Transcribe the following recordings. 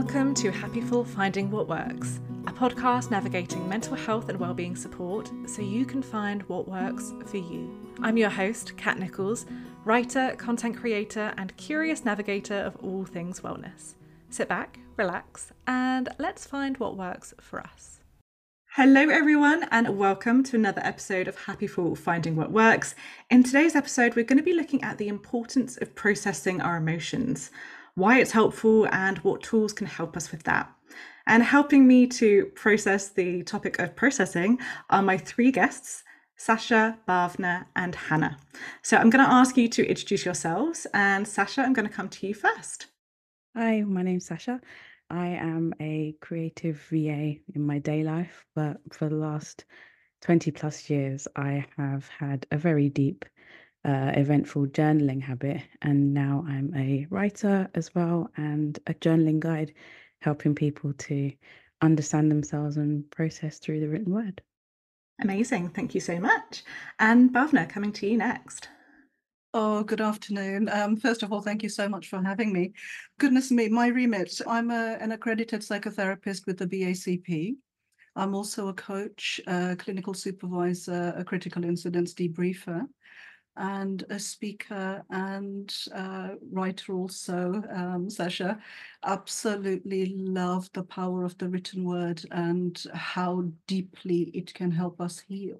Welcome to Happyful Finding What Works, a podcast navigating mental health and wellbeing support so you can find what works for you. I'm your host, Kat Nichols, writer, content creator, and curious navigator of all things wellness. Sit back, relax, and let's find what works for us. Hello everyone, and welcome to another episode of Happyful Finding What Works. In today's episode, we're going to be looking at the importance of processing our emotions, why it's helpful, and what tools can help us with that. And helping me to process the topic of processing are my three guests, Sasha, Bhavna, and Hannah. So I'm going to ask you to introduce yourselves, and Sasha, I'm going to come to you first. Hi, my name's Sasha. I am a creative VA in my day life, but for the last 20 plus years, I have had a very deep, eventful journaling habit. And now I'm a writer as well and a journaling guide, helping people to understand themselves and process through the written word. Amazing. Thank you so much. And Bhavna, coming to you next. Oh, good afternoon. First of all, thank you so much for having me. Goodness me, my remit. I'm an accredited psychotherapist with the BACP. I'm also a coach, a clinical supervisor, a critical incidents debriefer, and a speaker and writer also, Sasha. Absolutely love the power of the written word and how deeply it can help us heal.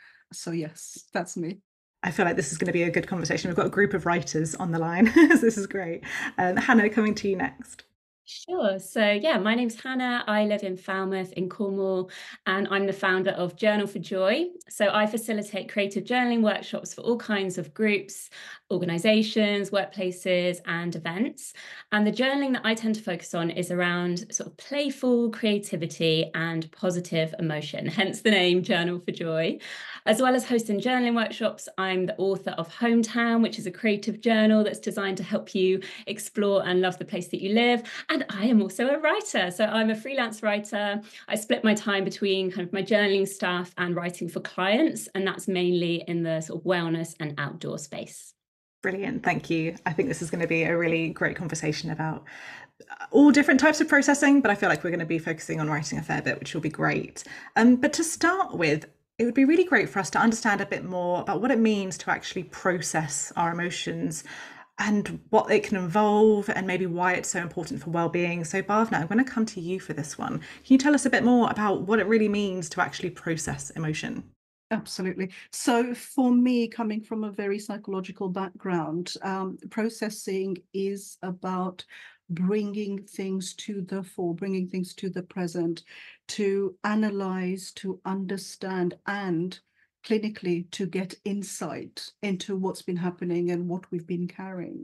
So yes, that's me. I feel like this is going to be a good conversation. We've got a group of writers on the line, so this is great. Hannah, coming to you next. Sure. So, my name's Hannah. I live in Falmouth in Cornwall, and I'm the founder of Journal for Joy. So, I facilitate creative journaling workshops for all kinds of groups, organizations, workplaces, and events. And the journaling that I tend to focus on is around sort of playful creativity and positive emotion, hence the name Journal for Joy. As well as hosting journaling workshops, I'm the author of Hometown, which is a creative journal that's designed to help you explore and love the place that you live. And I am also a writer. So I'm a freelance writer. I split my time between kind of my journaling stuff and writing for clients. And that's mainly in the sort of wellness and outdoor space. Brilliant. Thank you. I think this is going to be a really great conversation about all different types of processing, but I feel like we're going to be focusing on writing a fair bit, which will be great. But to start with, it would be really great for us to understand a bit more about what it means to actually process our emotions and what it can involve and maybe why it's so important for well-being. So Bhavna, I'm going to come to you for this one. Can you tell us a bit more about what it really means to actually process emotion? Absolutely. So for me, coming from a very psychological background, processing is about bringing things to the fore, bringing things to the present, to analyze, to understand, and clinically to get insight into what's been happening and what we've been carrying.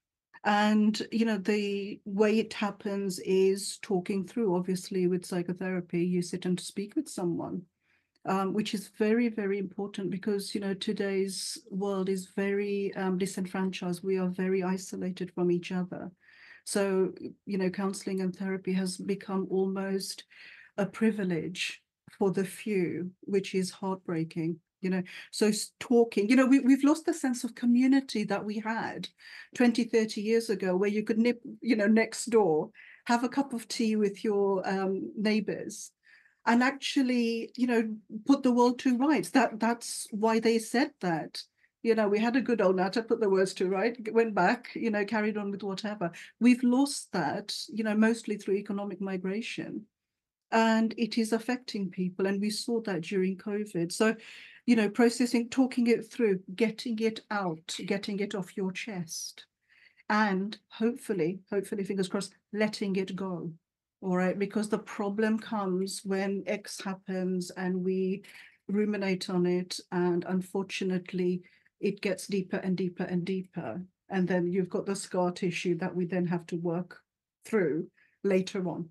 And, the way it happens is talking through, obviously, with psychotherapy, you sit and speak with someone. Which is very, very important because, today's world is very disenfranchised. We are very isolated from each other. So, counseling and therapy has become almost a privilege for the few, which is heartbreaking. So talking, we've lost the sense of community that we had 20, 30 years ago, where you could nip, next door, have a cup of tea with your neighbors, and actually, put the world to rights. That's why they said that. We had a good old natter, put the words to right, went back, carried on with whatever. We've lost that, mostly through economic migration. And it is affecting people. And we saw that during COVID. So, processing, talking it through, getting it out, getting it off your chest. And hopefully, fingers crossed, letting it go. All right, because the problem comes when X happens and we ruminate on it, and unfortunately, it gets deeper and deeper and deeper. And then you've got the scar tissue that we then have to work through later on.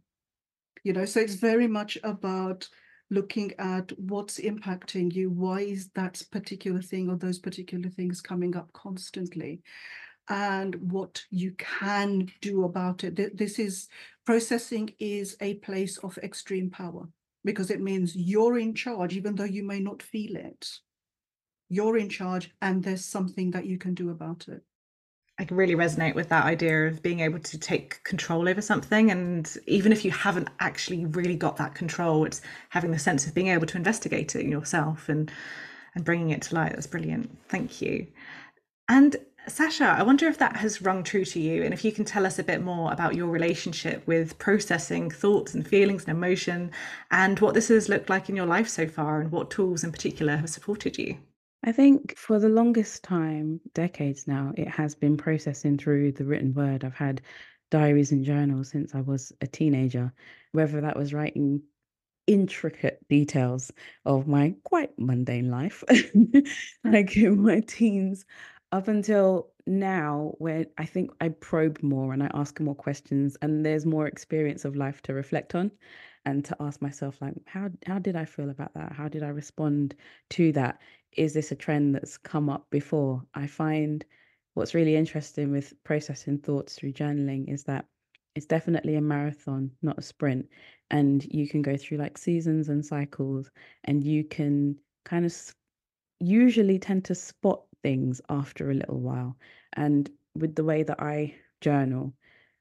So it's very much about looking at what's impacting you. Why is that particular thing or those particular things coming up constantly? And what you can do about it. This is processing is a place of extreme power because it means you're in charge, even though you may not feel it. You're in charge and there's something that you can do about it. I can really resonate with that idea of being able to take control over something. And even if you haven't actually really got that control, it's having the sense of being able to investigate it in yourself and bringing it to light. That's brilliant. Thank you. And Sasha, I wonder if that has rung true to you, and if you can tell us a bit more about your relationship with processing thoughts and feelings and emotion, and what this has looked like in your life so far, and what tools in particular have supported you. I think for the longest time, decades now, it has been processing through the written word. I've had diaries and journals since I was a teenager, whether that was writing intricate details of my quite mundane life, like in my teens, up until now, where I think I probe more and I ask more questions, and there's more experience of life to reflect on and to ask myself, like, how did I feel about that? How did I respond to that? Is this a trend that's come up before? I find what's really interesting with processing thoughts through journaling is that it's definitely a marathon, not a sprint. And you can go through like seasons and cycles, and you can kind of usually tend to spot things after a little while. And with the way that I journal,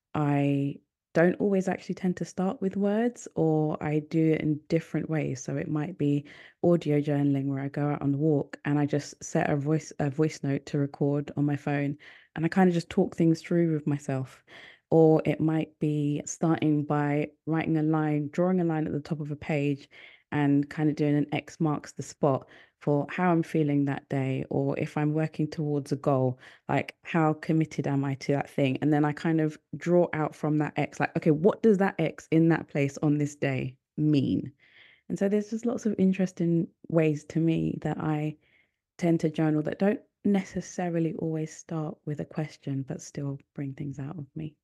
I don't always actually tend to start with words, or I do it in different ways. So it might be audio journaling where I go out on a walk and I just set a voice note to record on my phone, and I kind of just talk things through with myself. Or it might be starting by writing a line, drawing a line at the top of a page, and kind of doing an X marks the spot for how I'm feeling that day, or if I'm working towards a goal, like how committed am I to that thing? And then I kind of draw out from that X, like, okay, what does that X in that place on this day mean? And so there's just lots of interesting ways to me that I tend to journal that don't necessarily always start with a question, but still bring things out of me.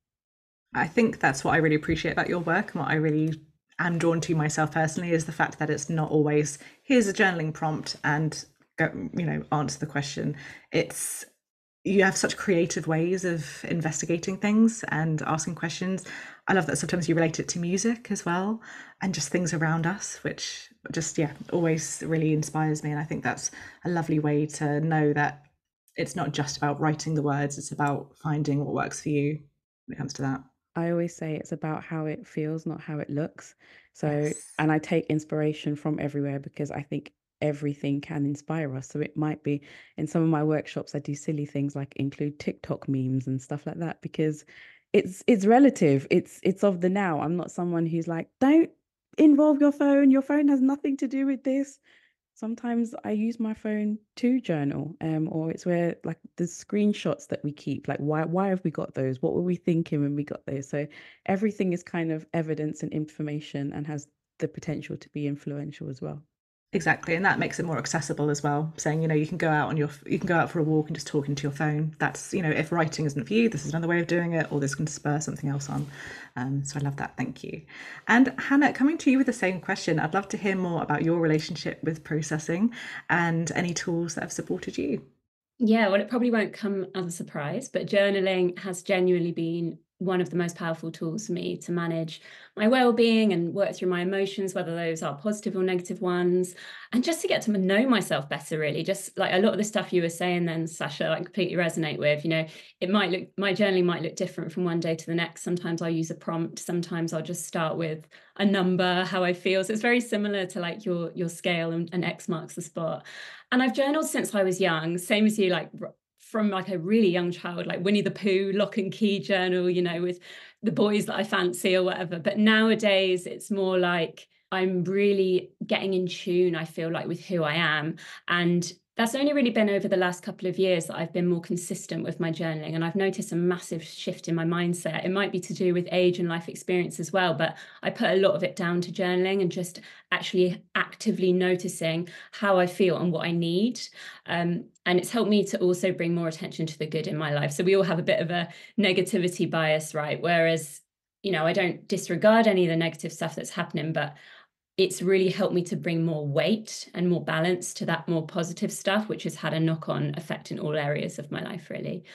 I think that's what I really appreciate about your work, and what I really am drawn to myself personally is the fact that it's not always here's a journaling prompt and go, answer the question. It's you have such creative ways of investigating things and asking questions. I love that sometimes you relate it to music as well, and just things around us, which just always really inspires me. And I think that's a lovely way to know that it's not just about writing the words, it's about finding what works for you when it comes to that. I always say it's about how it feels, not how it looks. So, Yes. and I take inspiration from everywhere because I think everything can inspire us. So it might be in some of my workshops, I do silly things like include TikTok memes and stuff like that because it's relative. It's of the now. I'm not someone who's like, don't involve your phone. Your phone has nothing to do with this. Sometimes I use my phone to journal, or it's where like the screenshots that we keep, like why have we got those? What were we thinking when we got those? So everything is kind of evidence and information and has the potential to be influential as well. Exactly, and that makes it more accessible as well. Saying, you can go out you can go out for a walk and just talk into your phone. That's, if writing isn't for you, this is another way of doing it, or this can spur something else on. So I love that. Thank you. And Hannah, coming to you with the same question, I'd love to hear more about your relationship with processing and any tools that have supported you. Yeah, well, it probably won't come as a surprise, but journaling has genuinely been one of the most powerful tools for me to manage my well-being and work through my emotions, whether those are positive or negative ones, and just to get to know myself better, really. Just like a lot of the stuff you were saying then, Sasha, I completely resonate with. It might look, my journaling might look different from one day to the next. Sometimes I'll use a prompt, sometimes I'll just start with a number, how I feel. So it's very similar to like your scale and X marks the spot. And I've journaled since I was young, same as you, like from like a really young child, like Winnie the Pooh, lock and key journal, with the boys that I fancy or whatever. But nowadays it's more like I'm really getting in tune, I feel like, with who I am. And that's only really been over the last couple of years that I've been more consistent with my journaling. And I've noticed a massive shift in my mindset. It might be to do with age and life experience as well, but I put a lot of it down to journaling and just actually actively noticing how I feel and what I need. And it's helped me to also bring more attention to the good in my life. So we all have a bit of a negativity bias, right? Whereas, I don't disregard any of the negative stuff that's happening, but it's really helped me to bring more weight and more balance to that more positive stuff, which has had a knock-on effect in all areas of my life, really.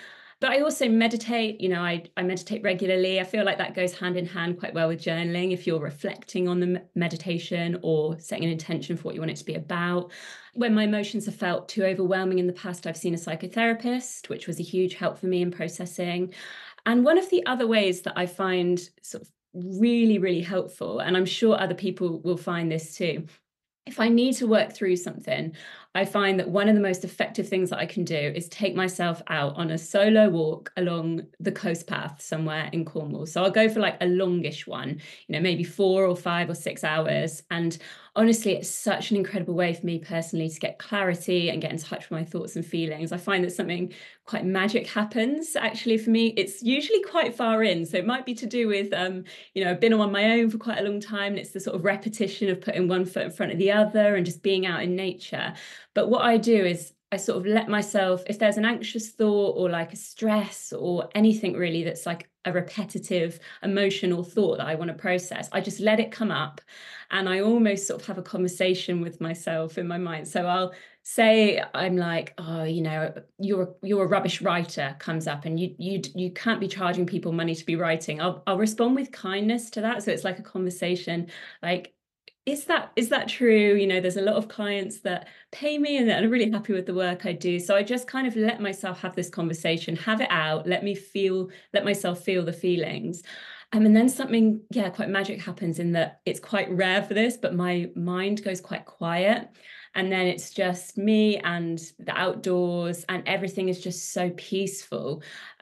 But I also meditate, I meditate regularly. I feel like that goes hand in hand quite well with journaling. If you're reflecting on the meditation or setting an intention for what you want it to be about. When my emotions have felt too overwhelming in the past, I've seen a psychotherapist, which was a huge help for me in processing. And one of the other ways that I find sort of really, really helpful, and I'm sure other people will find this too, if I need to work through something, I find that one of the most effective things that I can do is take myself out on a solo walk along the coast path somewhere in Cornwall. So I'll go for like a longish one, maybe 4 or 5 or 6 hours. And honestly, it's such an incredible way for me personally to get clarity and get in touch with my thoughts and feelings. I find that something quite magic happens actually for me. It's usually quite far in. So it might be to do with, I've been on my own for quite a long time. And it's the sort of repetition of putting one foot in front of the other and just being out in nature. But what I do is I sort of let myself, if there's an anxious thought or like a stress or anything really that's like a repetitive emotional thought that I want to process, I just let it come up and I almost sort of have a conversation with myself in my mind. So I'll say, I'm like, oh, you're a rubbish writer comes up and you can't be charging people money to be writing. I'll respond with kindness to that. So it's like a conversation, like, is that true? There's a lot of clients that pay me and that are really happy with the work I do. So I just kind of let myself have this conversation, have it out, let myself feel the feelings. And then something, quite magic happens in that it's quite rare for this, but my mind goes quite quiet. And then it's just me and the outdoors and everything is just so peaceful.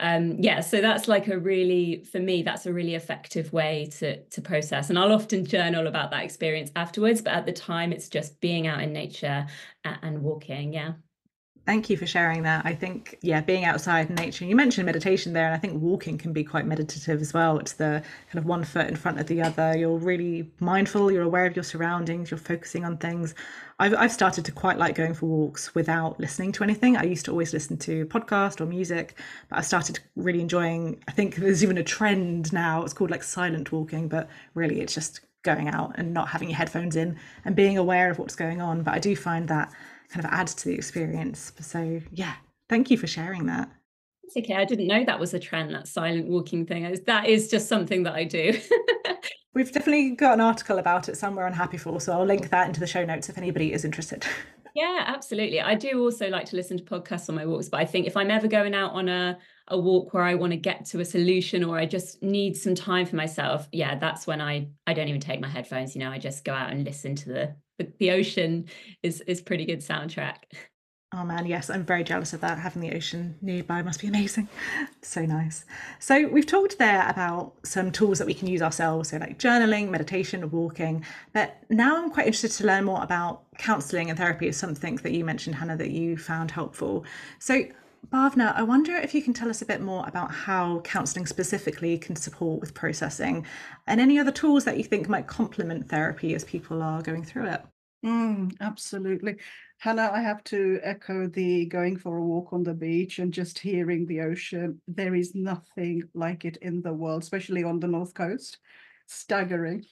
So that's like for me, that's a really effective way to process. And I'll often journal about that experience afterwards, but at the time it's just being out in nature and walking. Yeah. Thank you for sharing that. I think, being outside in nature, you mentioned meditation there, and I think walking can be quite meditative as well. It's the kind of one foot in front of the other. You're really mindful, you're aware of your surroundings, you're focusing on things. I've started to quite like going for walks without listening to anything. I used to always listen to podcast or music, but I started really enjoying, I think there's even a trend now, it's called like silent walking, but really it's just going out and not having your headphones in and being aware of what's going on. But I do find that kind of adds to the experience. So thank you for sharing that. It's okay. I didn't know that was a trend, that silent walking thing. That is just something that I do. We've definitely got an article about it somewhere on Happyful, so I'll link that into the show notes if anybody is interested. Yeah, absolutely. I do also like to listen to podcasts on my walks, but I think if I'm ever going out on a walk where I want to get to a solution or I just need some time for myself, that's when I don't even take my headphones, I just go out and listen to the ocean is pretty good soundtrack. Oh man, yes, I'm very jealous of that. Having the ocean nearby must be amazing. So nice. So we've talked there about some tools that we can use ourselves, so like journaling, meditation, walking. But now I'm quite interested to learn more about counselling and therapy is something that you mentioned, Hannah, that you found helpful. So Bhavna, I wonder if you can tell us a bit more about how counselling specifically can support with processing and any other tools that you think might complement therapy as people are going through it. Absolutely. Hannah, I have to echo the going for a walk on the beach and just hearing the ocean. There is nothing like it in the world, especially on the North Coast. Staggering.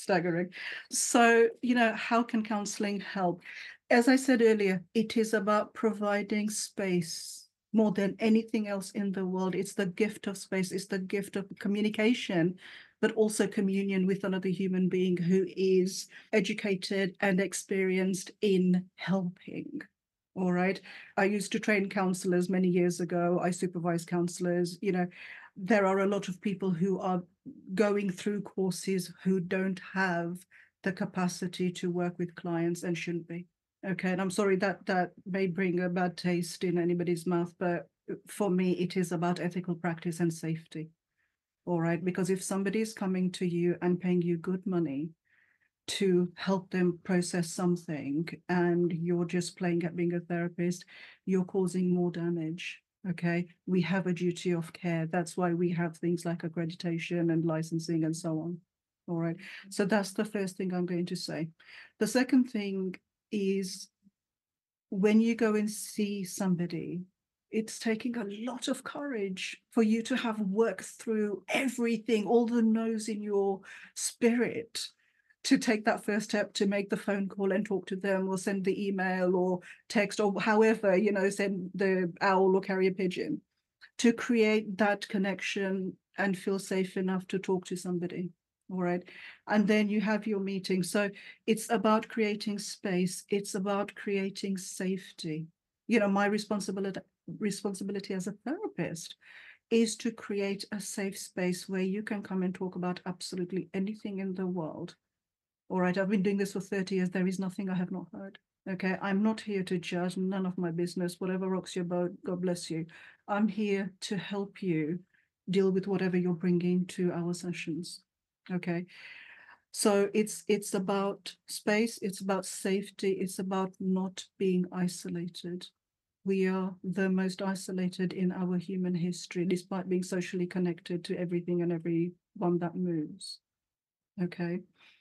So, how can counseling help? As I said earlier, it is about providing space more than anything else in the world. It's the gift of space, it's the gift of communication, but also communion with another human being who is educated and experienced in helping. All right. I used to train counselors many years ago. I supervise counselors. There are a lot of people who are going through courses who don't have the capacity to work with clients and shouldn't be. Okay. And I'm sorry that may bring a bad taste in anybody's mouth, but for me, it is about ethical practice and safety. All right, because if somebody is coming to you and paying you good money to help them process something and you're just playing at being a therapist, you're causing more damage. Okay, we have a duty of care. That's why we have things like accreditation and licensing and so on. All right, so that's the first thing I'm going to say. The second thing is when you go and see somebody, it's taking a lot of courage for you to have worked through everything, all the no's in your spirit, to take that first step, to make the phone call and talk to them, or send the email or text, or however, send the owl or carrier pigeon. to create that connection and feel safe enough to talk to somebody. All right. And then you have your meeting. So it's about creating space. It's about creating safety. You know, my responsibility as a therapist is to create a safe space where you can come and talk about absolutely anything in the world. All right. I've been doing this for 30 years. There is nothing I have not heard. Okay. I'm not here to judge, none of my business. Whatever rocks your boat, God bless you. I'm here to help you deal with whatever you're bringing to our sessions. Okay. So it's about space, it's about safety, it's about not being isolated. We are the most isolated in our human history, despite being socially connected to everything and everyone that moves. Okay.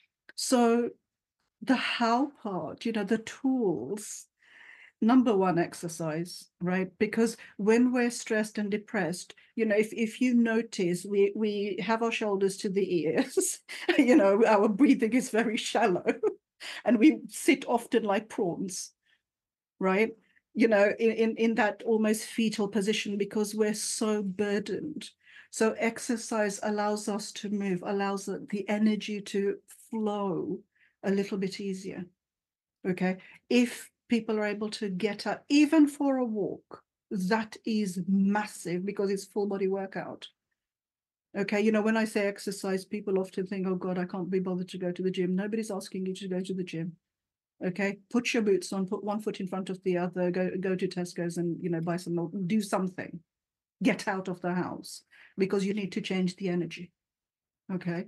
So the how part, you know, the tools. Number one, exercise, right? Because when we're stressed and depressed, you know, if you notice, we have our shoulders to the ears, you know, our breathing is very shallow and we sit often like prawns, right? You know, in that almost fetal position because we're so burdened. So exercise allows us to move, allows the energy to flow a little bit easier. Okay. If people are able to get up, even for a walk, that is massive because it's full body workout. Okay. You know, when I say exercise, people often think, oh God, I can't be bothered to go to the gym. Nobody's asking you to go to the gym. Okay. Put your boots on, put one foot in front of the other, go to Tesco's and, you know, buy some milk, do something, get out of the house because you need to change the energy. Okay.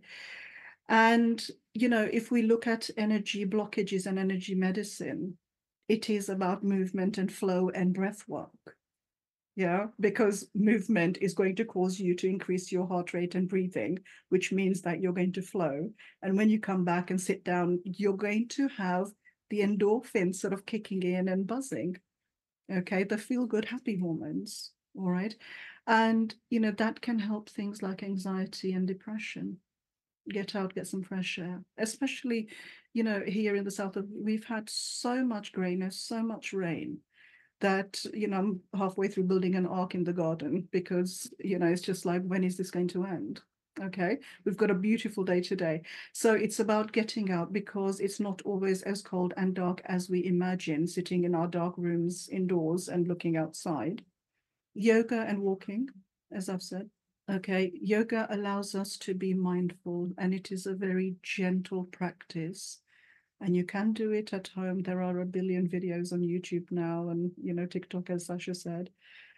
And, you know, if we look at energy blockages and energy medicine, it is about movement and flow and breath work. Yeah, because movement is going to cause you to increase your heart rate and breathing, which means that you're going to flow. And when you come back and sit down, you're going to have the endorphins sort of kicking in and buzzing. Okay, the feel-good happy hormones. All right. And, you know, that can help things like anxiety and depression. Get out, get some fresh air, especially, you know, here in the south, we've had so much grayness, so much rain that, you know, I'm halfway through building an ark in the garden because, you know, it's just like, when is this going to end? Okay, we've got a beautiful day today. So it's about getting out because it's not always as cold and dark as we imagine, sitting in our dark rooms indoors and looking outside. Yoga and walking, as I've said. Okay, yoga allows us to be mindful and it is a very gentle practice. And you can do it at home. There are a billion videos on YouTube now and, you know, TikTok, as Sasha said.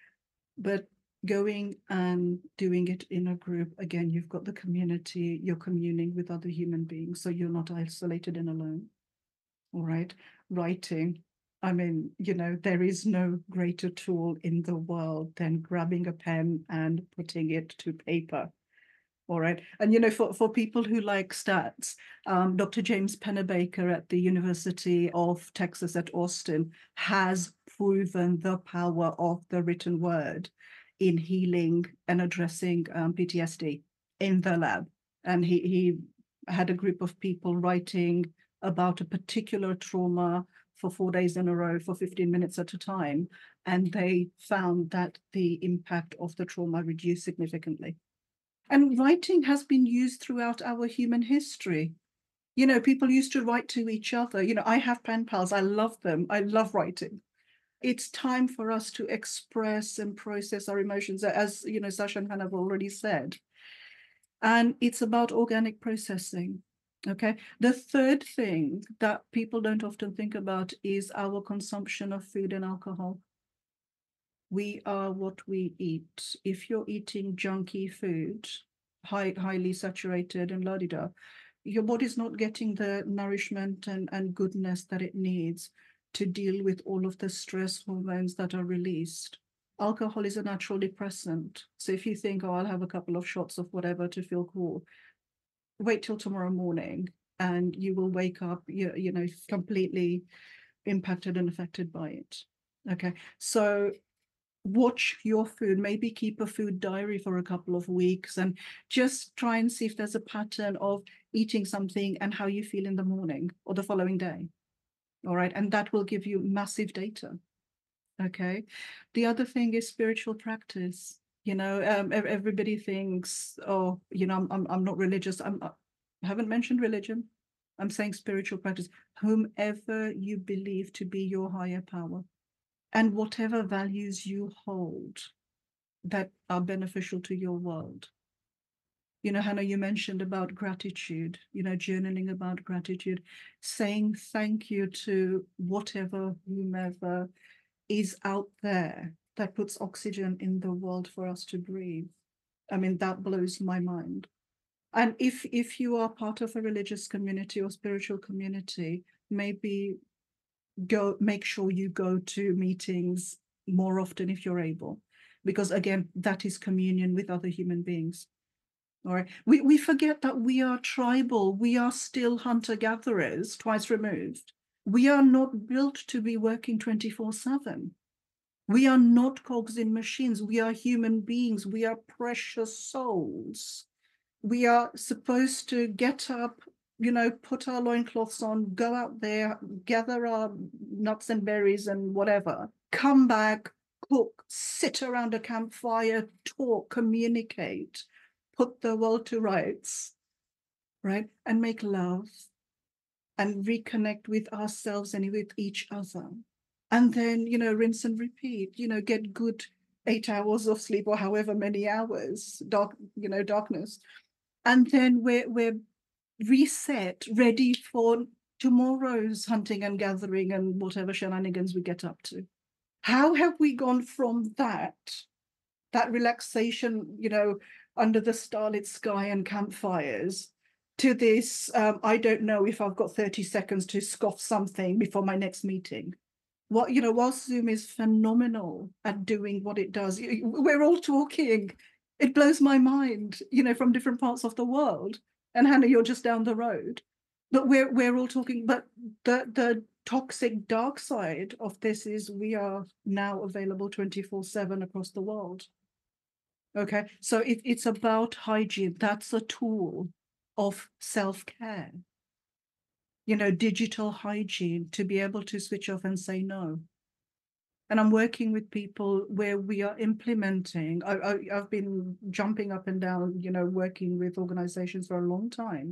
But going and doing it in a group, again, you've got the community, you're communing with other human beings, so you're not isolated and alone. All right. Writing. I mean, you know, there is no greater tool in the world than grabbing a pen and putting it to paper. All right. And, you know, for people who like stats, Dr. James Pennebaker at the University of Texas at Austin has proven the power of the written word in healing and addressing PTSD in the lab. And he had a group of people writing about a particular trauma for 4 days in a row for 15 minutes at a time. And they found that the impact of the trauma reduced significantly. And writing has been used throughout our human history. You know, people used to write to each other. You know, I have pen pals. I love them. I love writing. It's time for us to express and process our emotions, as, you know, Sasha and Hannah have already said. And it's about organic processing. Okay. The third thing that people don't often think about is our consumption of food and alcohol. We are what we eat. If you're eating junky food, highly saturated and la-di-da, your body's not getting the nourishment and goodness that it needs to deal with all of the stress hormones that are released. Alcohol is a natural depressant. So if you think, oh, I'll have a couple of shots of whatever to feel cool, wait till tomorrow morning and you will wake up, you know, completely impacted and affected by it. Okay. So watch your food, maybe keep a food diary for a couple of weeks and just try and see if there's a pattern of eating something and how you feel in the morning or the following day. All right. And that will give you massive data. Okay. The other thing is spiritual practice. Everybody thinks, oh, I'm not religious. I haven't mentioned religion. I'm saying spiritual practice. Whomever you believe to be your higher power, and whatever values you hold that are beneficial to your world. Hannah, you mentioned about gratitude, journaling about gratitude, saying thank you to whatever, whomever is out there that puts oxygen in the world for us to breathe. I mean, that blows my mind. And if you are part of a religious community or spiritual community, maybe make sure you go to meetings more often if you're able, because again, that is communion with other human beings. All right. We forget that we are tribal. We are still hunter-gatherers, twice removed. We are not built to be working 24/7. We are not cogs in machines. We are human beings. We are precious souls. We are supposed to get up, put our loincloths on, go out there, gather our nuts and berries and whatever, come back, cook, sit around a campfire, talk, communicate, put the world to rights, right? And make love and reconnect with ourselves and with each other. And then, rinse and repeat, get good 8 hours of sleep or however many hours, darkness. And then we're reset, ready for tomorrow's hunting and gathering and whatever shenanigans we get up to. How have we gone from that relaxation, under the starlit sky and campfires, to this, I don't know if I've got 30 seconds to scoff something before my next meeting. Whilst Zoom is phenomenal at doing what it does, we're all talking. It blows my mind, from different parts of the world. And Hannah, you're just down the road. But we're all talking. But the toxic dark side of this is we are now available 24/7 across the world. Okay, so it's about hygiene. That's a tool of self-care. Digital hygiene, to be able to switch off and say no. And I'm working with people where we are implementing. I've been jumping up and down, working with organizations for a long time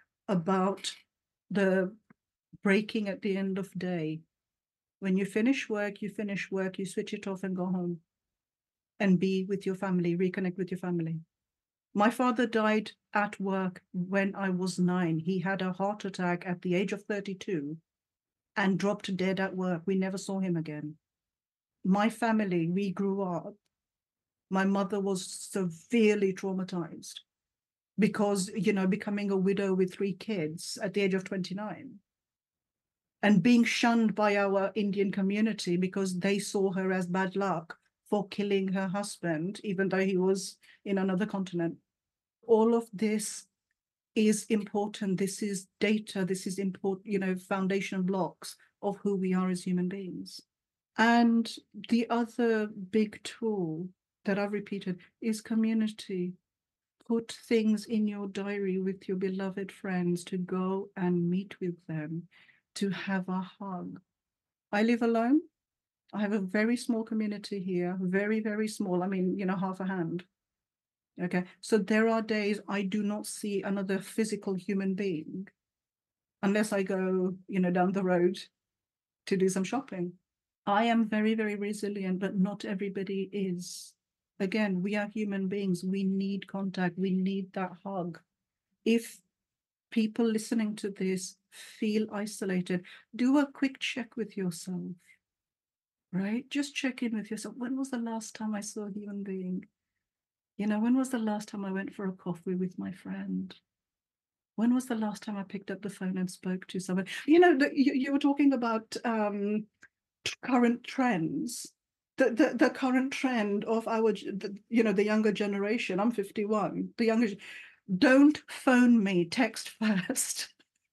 about the breaking at the end of day. When you finish work, you switch it off and go home and be with your family, reconnect with your family. My father died at work when I was 9. He had a heart attack at the age of 32 and dropped dead at work. We never saw him again. My family, we grew up. My mother was severely traumatized because, becoming a widow with 3 kids at the age of 29 and being shunned by our Indian community because they saw her as bad luck for killing her husband, even though he was in another continent. All of this is important. This is data. This is important, foundation blocks of who we are as human beings. And the other big tool that I've repeated is community. Put things in your diary with your beloved friends to go and meet with them, to have a hug. I live alone. I have a very small community here, very, very small. I mean, half a hand. Okay, so there are days I do not see another physical human being unless I go, down the road to do some shopping. I am very, very resilient, but not everybody is. Again, we are human beings. We need contact. We need that hug. If people listening to this feel isolated, do a quick check with yourself, right? Just check in with yourself. When was the last time I saw a human being? When was the last time I went for a coffee with my friend? When was the last time I picked up the phone and spoke to someone? You were talking about current trends. The current trend of the younger generation. I'm 51. The younger, don't phone me, text first.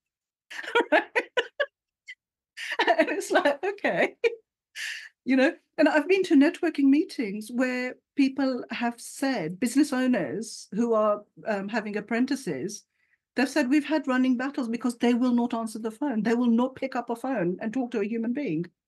And it's like, okay. And I've been to networking meetings where people have said, business owners who are having apprentices, they've said, we've had running battles because they will not answer the phone. They will not pick up a phone and talk to a human being.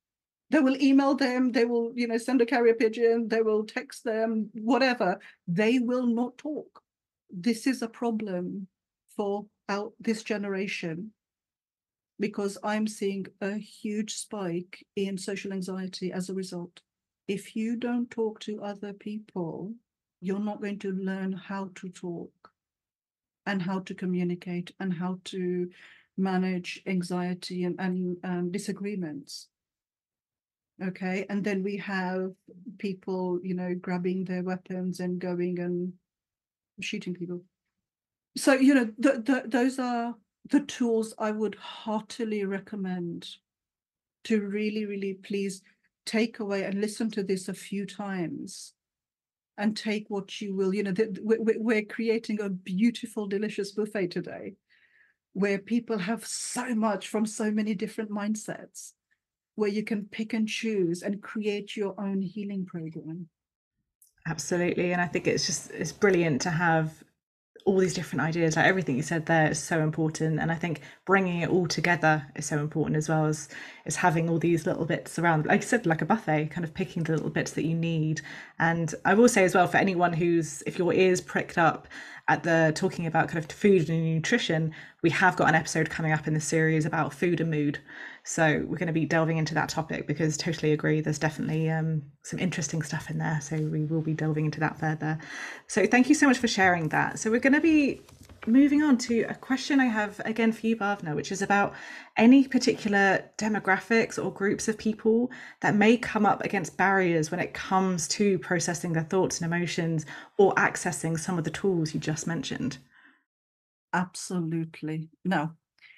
They will email them, they will, send a carrier pigeon, they will text them, whatever. They will not talk. This is a problem for this generation, because I'm seeing a huge spike in social anxiety as a result. If you don't talk to other people, you're not going to learn how to talk and how to communicate and how to manage anxiety and disagreements. Okay, and then we have people, grabbing their weapons and going and shooting people. So, those are the tools I would heartily recommend to really, really please take away and listen to this a few times and take what you will. We're creating a beautiful, delicious buffet today where people have so much from so many different mindsets, where you can pick and choose and create your own healing program. Absolutely. And I think it's brilliant to have all these different ideas. Like everything you said there is so important, and I think bringing it all together is so important, as well as having all these little bits around, like you said, like a buffet, kind of picking the little bits that you need. And I will say as well, for anyone if your ears pricked up at the talking about kind of food and nutrition, we have got an episode coming up in the series about food and mood. So we're going to be delving into that topic, because totally agree, there's definitely some interesting stuff in there. So we will be delving into that further. So thank you so much for sharing that. So we're going to be moving on to a question I have again for you, Bhavna, which is about any particular demographics or groups of people that may come up against barriers when it comes to processing their thoughts and emotions or accessing some of the tools you just mentioned. Absolutely. No.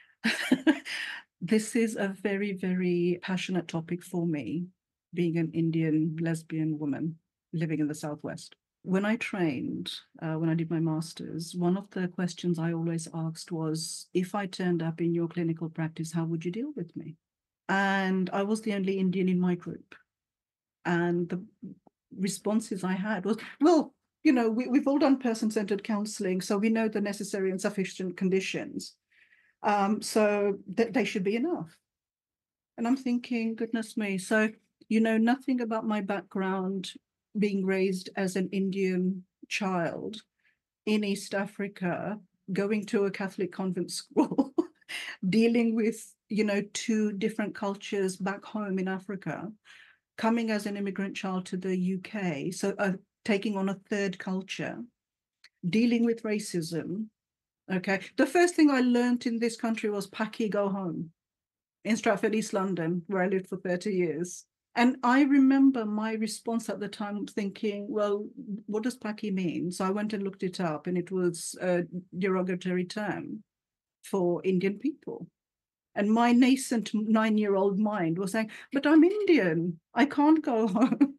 This is a very, very passionate topic for me, being an Indian lesbian woman living in the Southwest. When I trained, when I did my master's, one of the questions I always asked was, if I turned up in your clinical practice, how would you deal with me? And I was the only Indian in my group. And the responses I had was, well, we've all done person-centered counseling, so we know the necessary and sufficient conditions. So they should be enough. And I'm thinking, goodness me. So you know nothing about my background, being raised as an Indian child in East Africa, going to a Catholic convent school, dealing with, two different cultures back home in Africa, coming as an immigrant child to the UK, so taking on a third culture, dealing with racism. Okay, the first thing I learned in this country was Paki, go home, in Stratford, East London, where I lived for 30 years. And I remember my response at the time thinking, well, what does Paki mean? So I went and looked it up, and it was a derogatory term for Indian people. And my nascent 9-year-old mind was saying, but I'm Indian, I can't go home.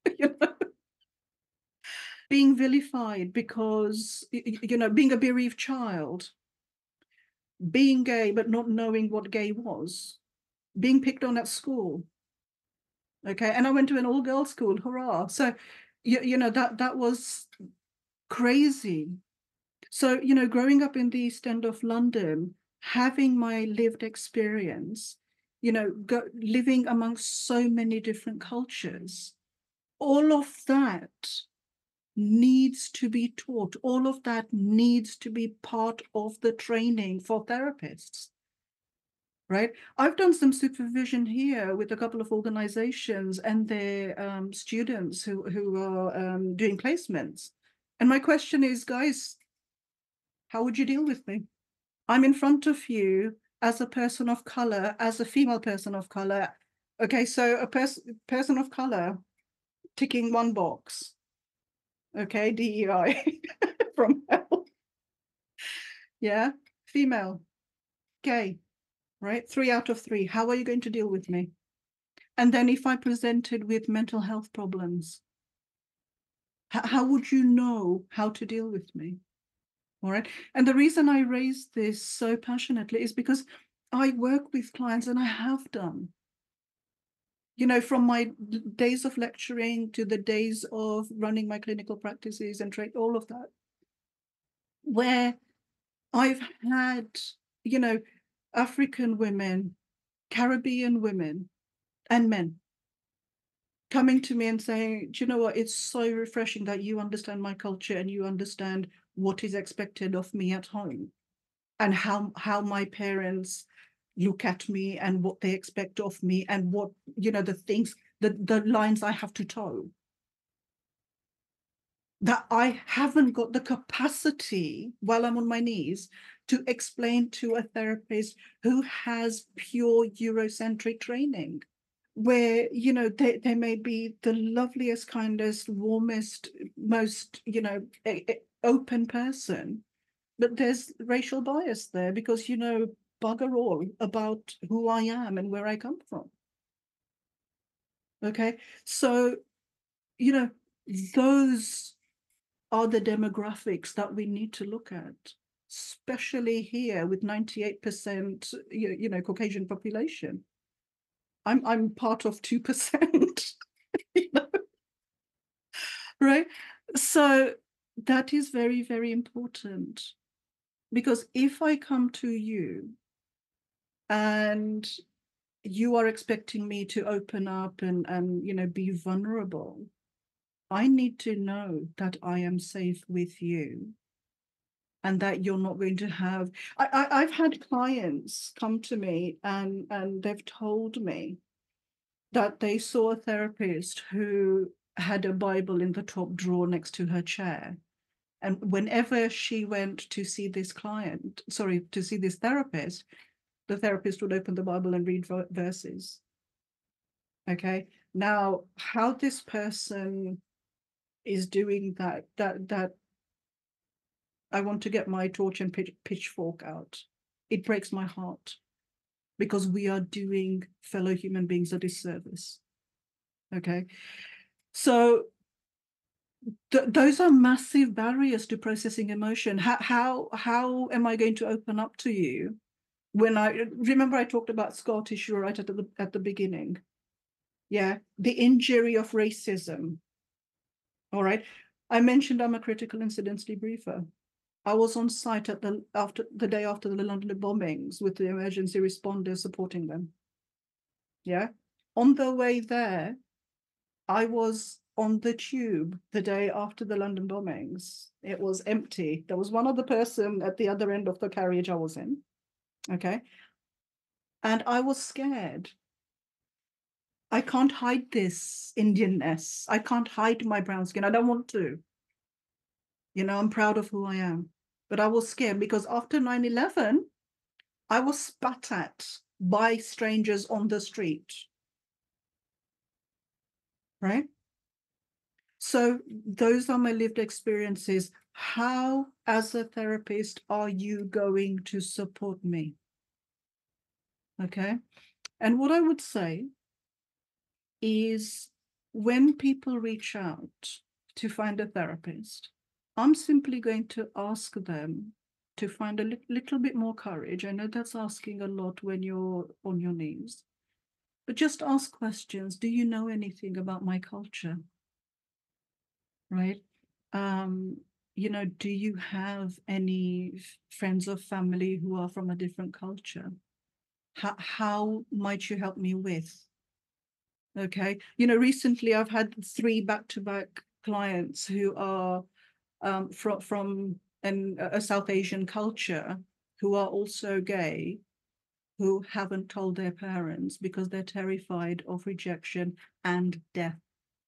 Being vilified because, being a bereaved child, being gay but not knowing what gay was, being picked on at school. Okay, and I went to an all-girls school, hurrah. So, that was crazy. So, growing up in the East End of London, having my lived experience, living amongst so many different cultures, all of that needs to be taught. All of that needs to be part of the training for therapists, right? I've done some supervision here with a couple of organizations and their students who are doing placements. And my question is, guys, how would you deal with me? I'm in front of you as a person of color, as a female person of color. Okay, so a person of color ticking one box. Okay, DEI from hell. Yeah, female, gay, right? 3 out of 3. How are you going to deal with me? And then if I presented with mental health problems, how would you know how to deal with me? All right. And the reason I raise this so passionately is because I work with clients, and I have done, from my days of lecturing to the days of running my clinical practices and all of that, where I've had, African women, Caribbean women, and men coming to me and saying, do you know what, it's so refreshing that you understand my culture and you understand what is expected of me at home, and how my parents look at me and what they expect of me, and what, you know, the things, the lines I have to toe, that I haven't got the capacity while I'm on my knees to explain to a therapist who has pure Eurocentric training, where, you know, they may be the loveliest, kindest, warmest, most, you know, open person, but there's racial bias there because, you know, bugger all about who I am and where I come from. Okay, so, you know, those are the demographics that we need to look at, especially here with 98%, you know, Caucasian population. I'm part of 2%, you know, right? So that is very, very important, because if I come to you and you are expecting me to open up and you know, be vulnerable, I need to know that I am safe with you, and that you're not going to have. I've had clients come to me and they've told me that they saw a therapist who had a Bible in the top drawer next to her chair. And whenever she went to see this therapist, the therapist would open the Bible and read verses. Okay. Now, how this person is doing that, I want to get my torch and pitchfork out. It breaks my heart, because we are doing fellow human beings a disservice. Okay. So those are massive barriers to processing emotion. How am I going to open up to you when I remember I talked about Scottish right at the beginning? Yeah, the injury of racism. All right. I mentioned I'm a critical incidents debriefer. I was on site at the day after the London bombings with the emergency responders supporting them. Yeah. On the way there, I was on the tube the day after the London bombings. It was empty. There was one other person at the other end of the carriage I was in. Okay. And I was scared. I can't hide this Indianness. I can't hide my brown skin. I don't want to. You know, I'm proud of who I am. But I was scared because after 9/11, I was spat at by strangers on the street. Right? So those are my lived experiences. How, as a therapist, are you going to support me? Okay. And what I would say is, when people reach out to find a therapist, I'm simply going to ask them to find a little bit more courage. I know that's asking a lot when you're on your knees, but just ask questions. Do you know anything about my culture? Right? You know, do you have any friends or family who are from a different culture? How might you help me with? Okay. You know, recently I've had 3 back-to-back clients who are from a South Asian culture, who are also gay, who haven't told their parents because they're terrified of rejection and death.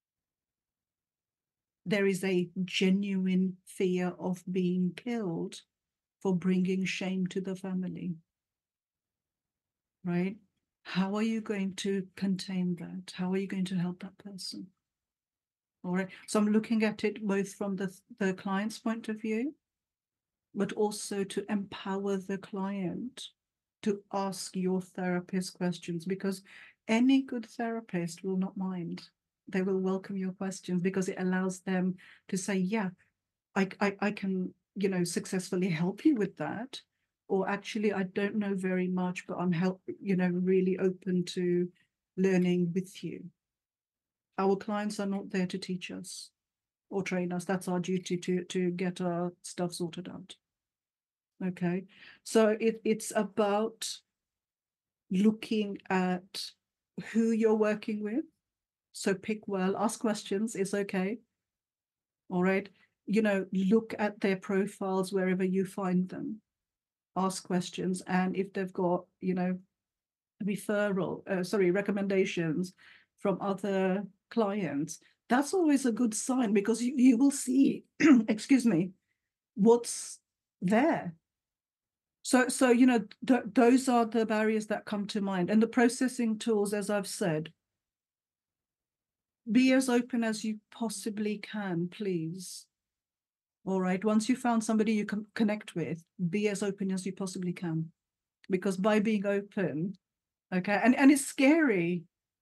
There is a genuine fear of being killed for bringing shame to the family. Right? How are you going to contain that? How are you going to help that person? All right. So I'm looking at it both from the client's point of view, but also to empower the client to ask your therapist questions, because any good therapist will not mind. They will welcome your questions because it allows them to say, yeah, I can, you know, successfully help you with that. Or actually, I don't know very much, but I'm really open to learning with you. Our clients are not there to teach us or train us. That's our duty to get our stuff sorted out. Okay. So it's about looking at who you're working with. So pick well, ask questions is okay. All right. Look at their profiles wherever you find them. Ask questions. And if they've got, recommendations from other clients, that's always a good sign, because you will see, excuse me, what's there. So those are the barriers that come to mind. And the processing tools, as I've said, be as open as you possibly can, please. All right. Once you found somebody you can connect with, be as open as you possibly can, because by being open, okay, and it's scary,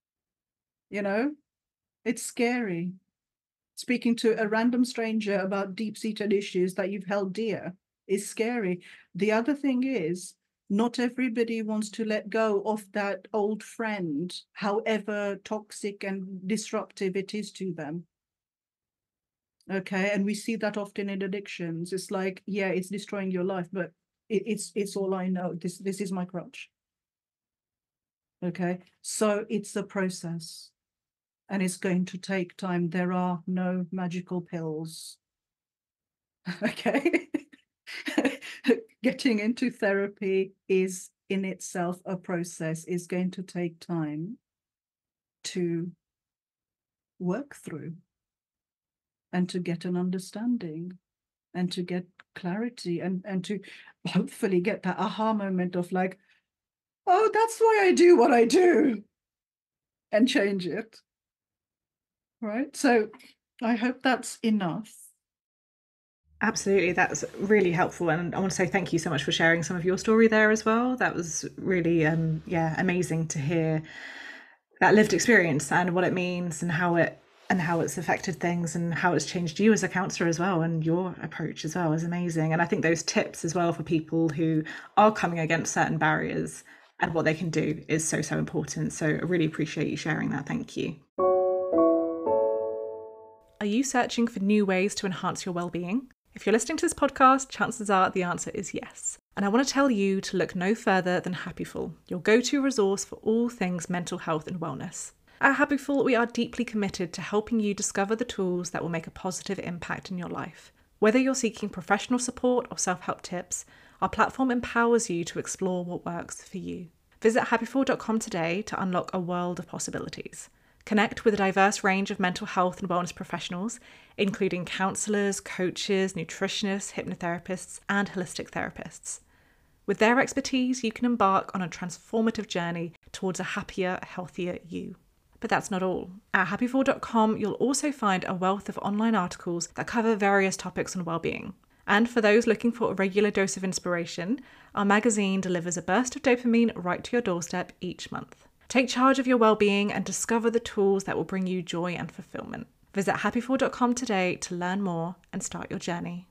it's scary. Speaking to a random stranger about deep-seated issues that you've held dear is scary. The other thing is, not everybody wants to let go of that old friend, however toxic and disruptive it is to them. Okay, and we see that often in addictions. It's like, yeah, it's destroying your life, but it's all I know. This is my crutch. Okay, so it's a process, and it's going to take time. There are no magical pills. Okay. Getting into therapy is in itself a process, is going to take time to work through, and to get an understanding, and to get clarity, and to hopefully get that aha moment of like, oh, that's why I do what I do, and change it. Right. So I hope that's enough. Absolutely, that's really helpful, and I want to say thank you so much for sharing some of your story there as well. That was really amazing to hear that lived experience and what it means, and how it's affected things, and how it's changed you as a counsellor as well, and your approach as well is amazing. And I think those tips as well for people who are coming against certain barriers and what they can do is so important. So I really appreciate you sharing that. Thank you. Are you searching for new ways to enhance your well-being? If you're listening to this podcast, chances are the answer is yes. And I want to tell you to look no further than Happyful, your go-to resource for all things mental health and wellness. At Happyful, we are deeply committed to helping you discover the tools that will make a positive impact in your life. Whether you're seeking professional support or self-help tips, our platform empowers you to explore what works for you. Visit happyful.com today to unlock a world of possibilities. Connect with a diverse range of mental health and wellness professionals, including counsellors, coaches, nutritionists, hypnotherapists, and holistic therapists. With their expertise, you can embark on a transformative journey towards a happier, healthier you. But that's not all. At happyful.com, you'll also find a wealth of online articles that cover various topics on well-being. And for those looking for a regular dose of inspiration, our magazine delivers a burst of dopamine right to your doorstep each month. Take charge of your well-being and discover the tools that will bring you joy and fulfillment. Visit happyful.com today to learn more and start your journey.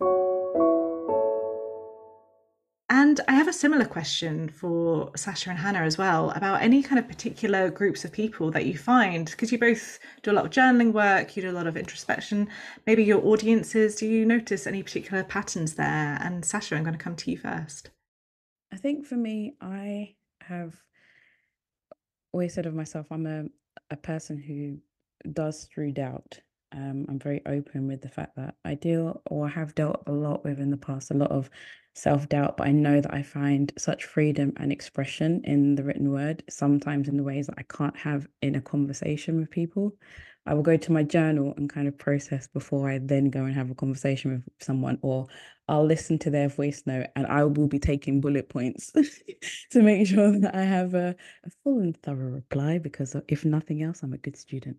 And I have a similar question for Sasha and Hannah as well, about any kind of particular groups of people that you find, because you both do a lot of journaling work, you do a lot of introspection, maybe your audiences, do you notice any particular patterns there? And Sasha, I'm going to come to you first. I think for me, I have always said of myself, I'm a person who does through doubt. I'm very open with the fact that I deal or have dealt a lot with in the past, a lot of self-doubt, but I know that I find such freedom and expression in the written word, sometimes in the ways that I can't have in a conversation with people. I will go to my journal and kind of process before I then go and have a conversation with someone, or I'll listen to their voice note and I will be taking bullet points to make sure that I have a full and thorough reply, because if nothing else, I'm a good student.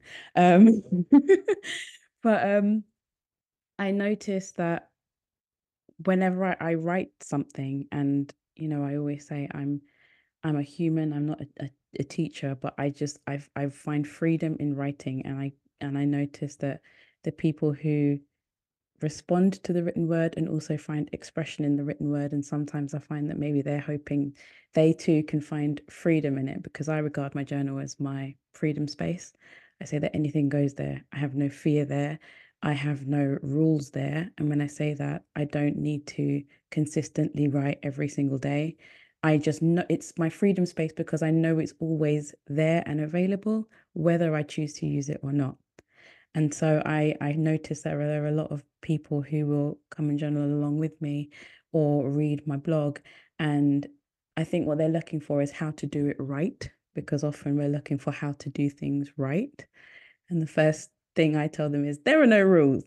But I noticed that whenever I write something, and I always say I'm a human, I'm not a teacher, but I find freedom in writing, and I notice that the people who respond to the written word and also find expression in the written word, and sometimes I find that maybe they're hoping they too can find freedom in it, because I regard my journal as my freedom space. I say that anything goes there. I have no fear there. I have no rules there. And when I say that, I don't need to consistently write every single day. I just know it's my freedom space because I know it's always there and available whether I choose to use it or not. And so I noticed that there are a lot of people who will come and journal along with me or read my blog. And I think what they're looking for is how to do it right, because often we're looking for how to do things right. And the first thing I tell them is there are no rules.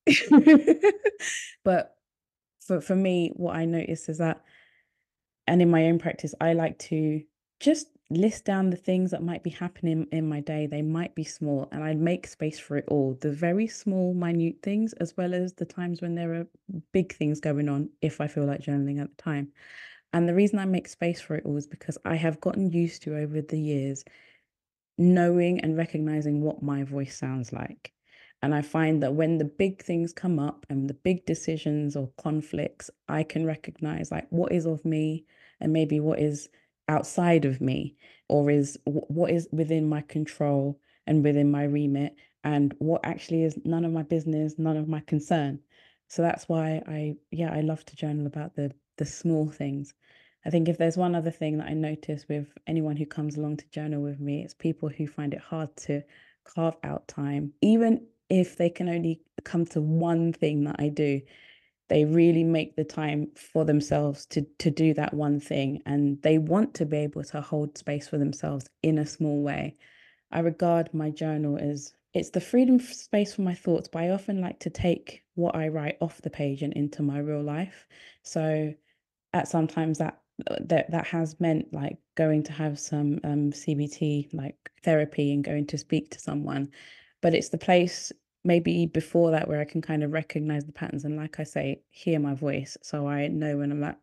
But for me, what I notice is that, and in my own practice, I like to just list down the things that might be happening in my day. They might be small, and I make space for it all. The very small, minute things, as well as the times when there are big things going on, if I feel like journaling at the time. And the reason I make space for it all is because I have gotten used to, over the years, knowing and recognizing what my voice sounds like. And I find that when the big things come up and the big decisions or conflicts, I can recognize like what is of me and maybe what is outside of me, or is what is within my control and within my remit, and what actually is none of my business, none of my concern. So that's why I love to journal about the small things. I think if there's one other thing that I notice with anyone who comes along to journal with me, it's people who find it hard to carve out time. Even if they can only come to one thing that I do, they really make the time for themselves to do that one thing. And they want to be able to hold space for themselves in a small way. I regard my journal as it's the freedom space for my thoughts, but I often like to take what I write off the page and into my real life. So at sometimes that has meant like going to have some CBT like therapy and going to speak to someone, but it's the place maybe before that where I can kind of recognize the patterns and, like I say, hear my voice, so I know when I'm like,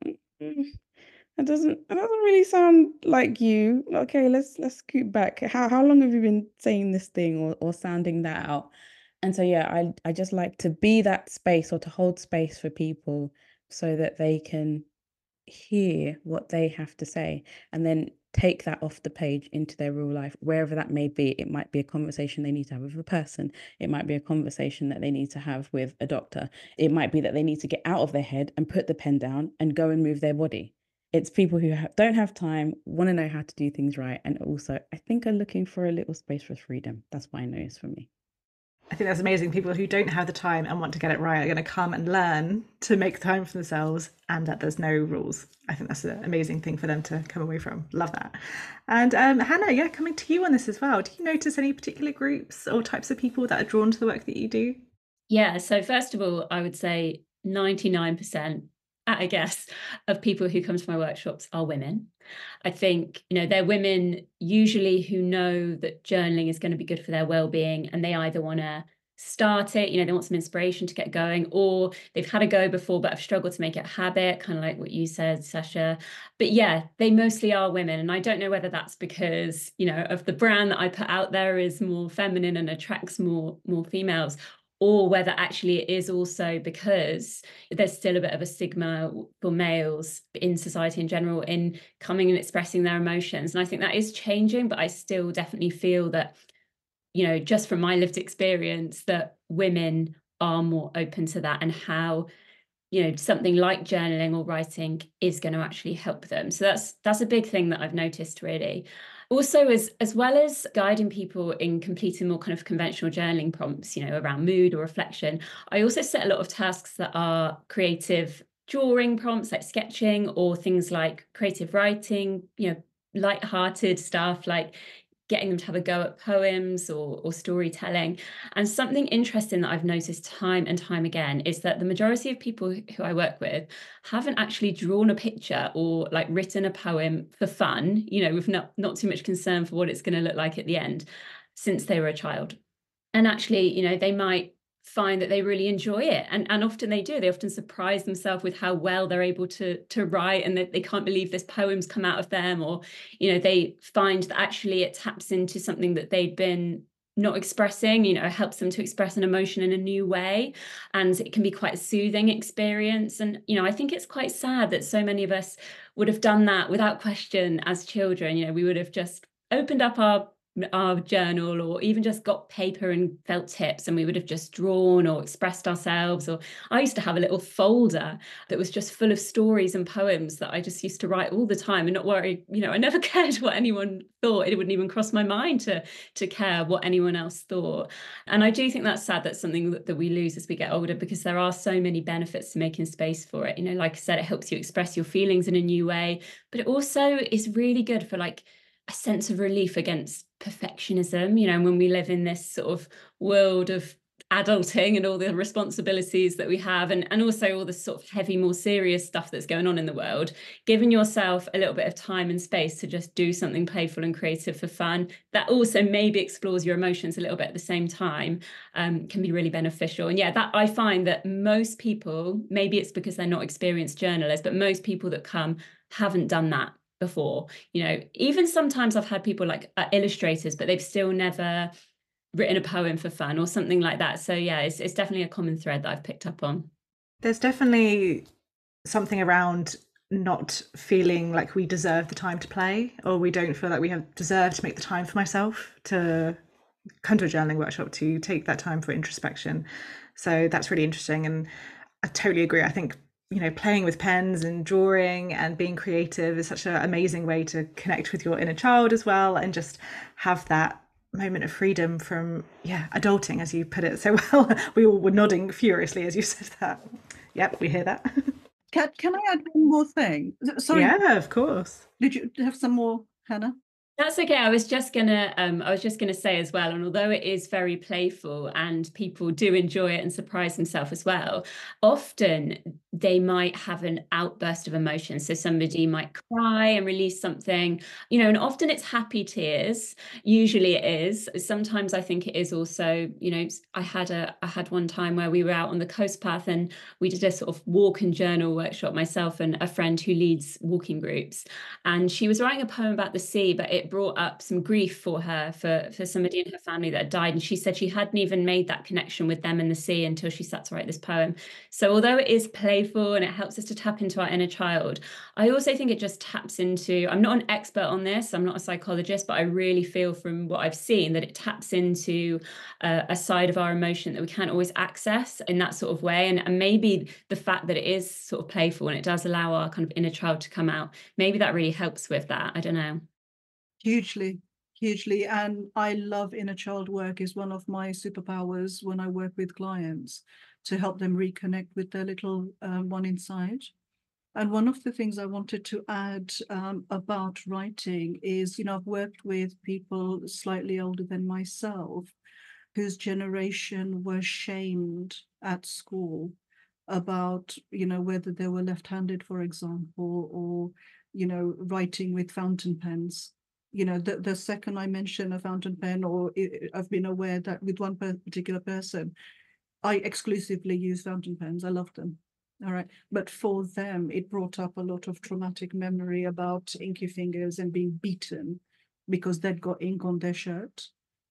that doesn't really sound like you. Okay, let's scoot back. How long have you been saying this thing or sounding that out? And so yeah, I just like to be that space, or to hold space for people so that they can hear what they have to say and then take that off the page into their real life, wherever that may be. It might be a conversation they need to have with a person. It might be a conversation that they need to have with a doctor. It might be that they need to get out of their head and put the pen down and go and move their body. It's people who don't have time, want to know how to do things right, and also I think are looking for a little space for freedom. That's what I know is for me. I think that's amazing. People who don't have the time and want to get it right are going to come and learn to make time for themselves, and that there's no rules. I think that's an amazing thing for them to come away from. Love that. And Hannah, coming to you on this as well. Do you notice any particular groups or types of people that are drawn to the work that you do? Yeah, so first of all, I would say 99%, I guess, of people who come to my workshops are women. I think, they're women usually who know that journaling is going to be good for their well-being, and they either want to start it, they want some inspiration to get going, or they've had a go before but have struggled to make it a habit, kind of like what you said, Sasha. But yeah, they mostly are women. And I don't know whether that's because, of the brand that I put out there is more feminine and attracts more females, or whether actually it is also because there's still a bit of a stigma for males in society in general in coming and expressing their emotions. And I think that is changing, but I still definitely feel that, just from my lived experience, that women are more open to that, and how, something like journaling or writing is going to actually help them. So that's a big thing that I've noticed, really. Also, as well as guiding people in completing more kind of conventional journaling prompts, around mood or reflection, I also set a lot of tasks that are creative drawing prompts, like sketching, or things like creative writing, light-hearted stuff like getting them to have a go at poems or storytelling. And something interesting that I've noticed time and time again is that the majority of people who I work with haven't actually drawn a picture or like written a poem for fun, with not too much concern for what it's going to look like at the end, since they were a child. And actually, they might find that they really enjoy it, and often they do. They often surprise themselves with how well they're able to write, and that they can't believe this poem's come out of them, or they find that actually it taps into something that they'd been not expressing, helps them to express an emotion in a new way, and it can be quite a soothing experience. And I think it's quite sad that so many of us would have done that without question as children. We would have just opened up our our journal, or even just got paper and felt tips, and we would have just drawn or expressed ourselves. Or I used to have a little folder that was just full of stories and poems that I just used to write all the time and not worry, I never cared what anyone thought. It wouldn't even cross my mind to care what anyone else thought. And I do think that's sad. That's something that we lose as we get older, because there are so many benefits to making space for it. Like I said, it helps you express your feelings in a new way, but it also is really good for like a sense of relief against perfectionism, when we live in this sort of world of adulting and all the responsibilities that we have, and also all the sort of heavy, more serious stuff that's going on in the world. Giving yourself a little bit of time and space to just do something playful and creative for fun that also maybe explores your emotions a little bit at the same time, can be really beneficial. And yeah, that I find that most people, maybe it's because they're not experienced journalists, but most people that come haven't done that before. Even sometimes I've had people like illustrators, but they've still never written a poem for fun or something like that. So yeah, it's definitely a common thread that I've picked up on. There's definitely something around not feeling like we deserve the time to play, or we don't feel like we have deserved to make the time for myself to come to a journaling workshop, to take that time for introspection. So that's really interesting, and I totally agree. I think playing with pens and drawing and being creative is such an amazing way to connect with your inner child as well, and just have that moment of freedom from adulting, as you put it so well. We all were nodding furiously as you said that. Yep, we hear that. Can I add one more thing? Sorry. Yeah, of course. Did you have some more, Hannah? That's okay. I was just gonna say as well, and although it is very playful and people do enjoy it and surprise themselves as well, often they might have an outburst of emotion. So somebody might cry and release something, and often it's happy tears. Usually it is. Sometimes I think it is also, I had one time where we were out on the coast path and we did a sort of walk and journal workshop, myself and a friend who leads walking groups, and she was writing a poem about the sea, but it brought up some grief for her, for somebody in her family that had died. And she said she hadn't even made that connection with them in the sea until she sat to write this poem. So although it is playful and it helps us to tap into our inner child, I also think it just taps into, I'm not an expert on this, I'm not a psychologist, but I really feel from what I've seen that it taps into a side of our emotion that we can't always access in that sort of way. And maybe the fact that it is sort of playful and it does allow our kind of inner child to come out, maybe that really helps with that. I don't know. Hugely. And I love inner child work. Is one of my superpowers when I work with clients, to help them reconnect with their little one inside. And one of the things I wanted to add about writing is, I've worked with people slightly older than myself whose generation were shamed at school about, whether they were left-handed, for example, or, writing with fountain pens. The second I mention a fountain pen, or I've been aware that with one particular person, I exclusively use fountain pens. I love them. All right. But for them, it brought up a lot of traumatic memory about inky fingers and being beaten because they'd got ink on their shirt.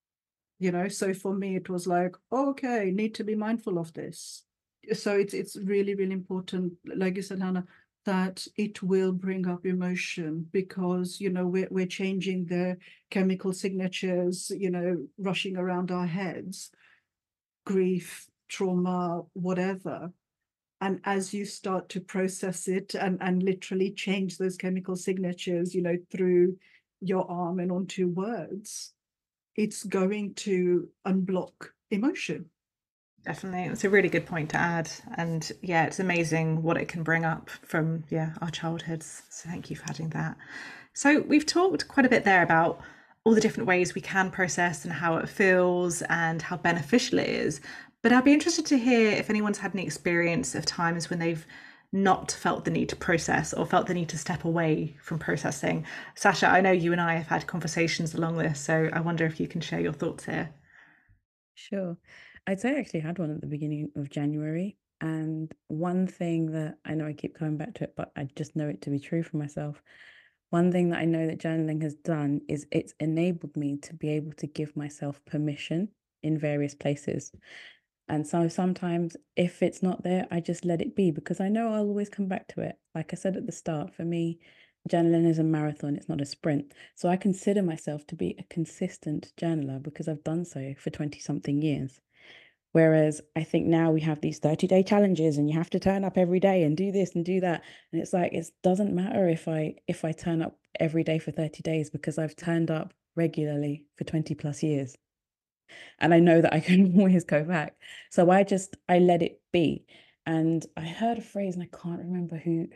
So for me, it was like, okay, need to be mindful of this. So it's really, really important, like you said, Hannah, that it will bring up emotion, because we're changing the chemical signatures, rushing around our heads, grief, trauma, whatever. And as you start to process it and literally change those chemical signatures, through your arm and onto words, it's going to unblock emotion. Definitely. It's a really good point to add. And yeah, it's amazing what it can bring up from our childhoods. So thank you for adding that. So we've talked quite a bit there about all the different ways we can process and how it feels and how beneficial it is. But I'd be interested to hear if anyone's had any experience of times when they've not felt the need to process or felt the need to step away from processing. Sasha, I know you and I have had conversations along this, so I wonder if you can share your thoughts here. Sure. I'd say I actually had one at the beginning of January. And one thing that I know, I keep coming back to it, but I just know it to be true for myself. One thing that I know that journaling has done is it's enabled me to be able to give myself permission in various places. And so sometimes if it's not there, I just let it be, because I know I'll always come back to it. Like I said at the start, for me, journaling is a marathon, it's not a sprint. So I consider myself to be a consistent journaler because I've done so for 20 something years. Whereas I think now we have these 30-day challenges and you have to turn up every day and do this and do that. And it's like, it doesn't matter if I turn up every day for 30 days because I've turned up regularly for 20 plus years. And I know that I can always go back. So I let it be. And I heard a phrase and I can't remember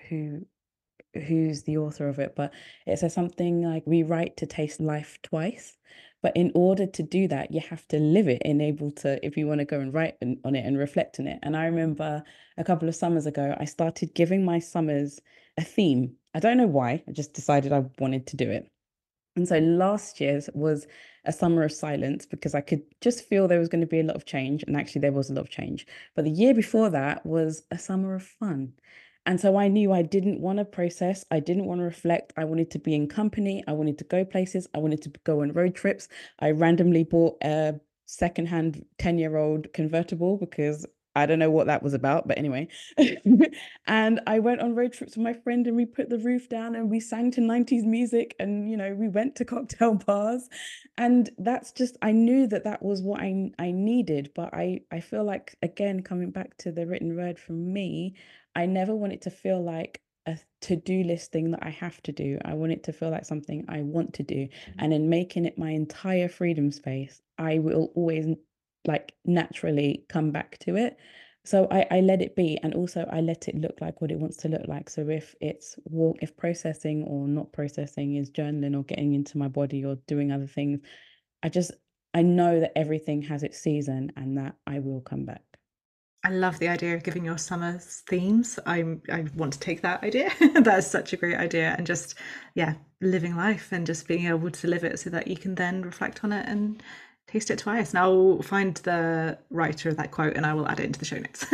who's the author of it, but it says something like, we write to taste life twice. But in order to do that, you have to live it and able to, if you want to go and write on it and reflect on it. And I remember a couple of summers ago, I started giving my summers a theme. I don't know why, I just decided I wanted to do it. And so last year's was a summer of silence because I could just feel there was going to be a lot of change. And actually, there was a lot of change. But the year before that was a summer of fun. And so I knew I didn't want to process. I didn't want to reflect. I wanted to be in company. I wanted to go places. I wanted to go on road trips. I randomly bought a secondhand 10-year-old convertible because I don't know what that was about, but anyway. And I went on road trips with my friend and we put the roof down and we sang to 90s music and, we went to cocktail bars. And that's just, I knew that that was what I needed. But I feel like, again, coming back to the written word from me, I never want it to feel like a to-do list thing that I have to do. I want it to feel like something I want to do. And in making it my entire freedom space, I will always naturally come back to it. So I let it be, and also I let it look like what it wants to look like. So if if processing or not processing is journaling or getting into my body or doing other things, I know that everything has its season and that I will come back. I love the idea of giving your summers themes. I want to take that idea. That's such a great idea. And just, living life and just being able to live it so that you can then reflect on it and taste it twice. And I'll find the writer of that quote and I will add it into the show notes.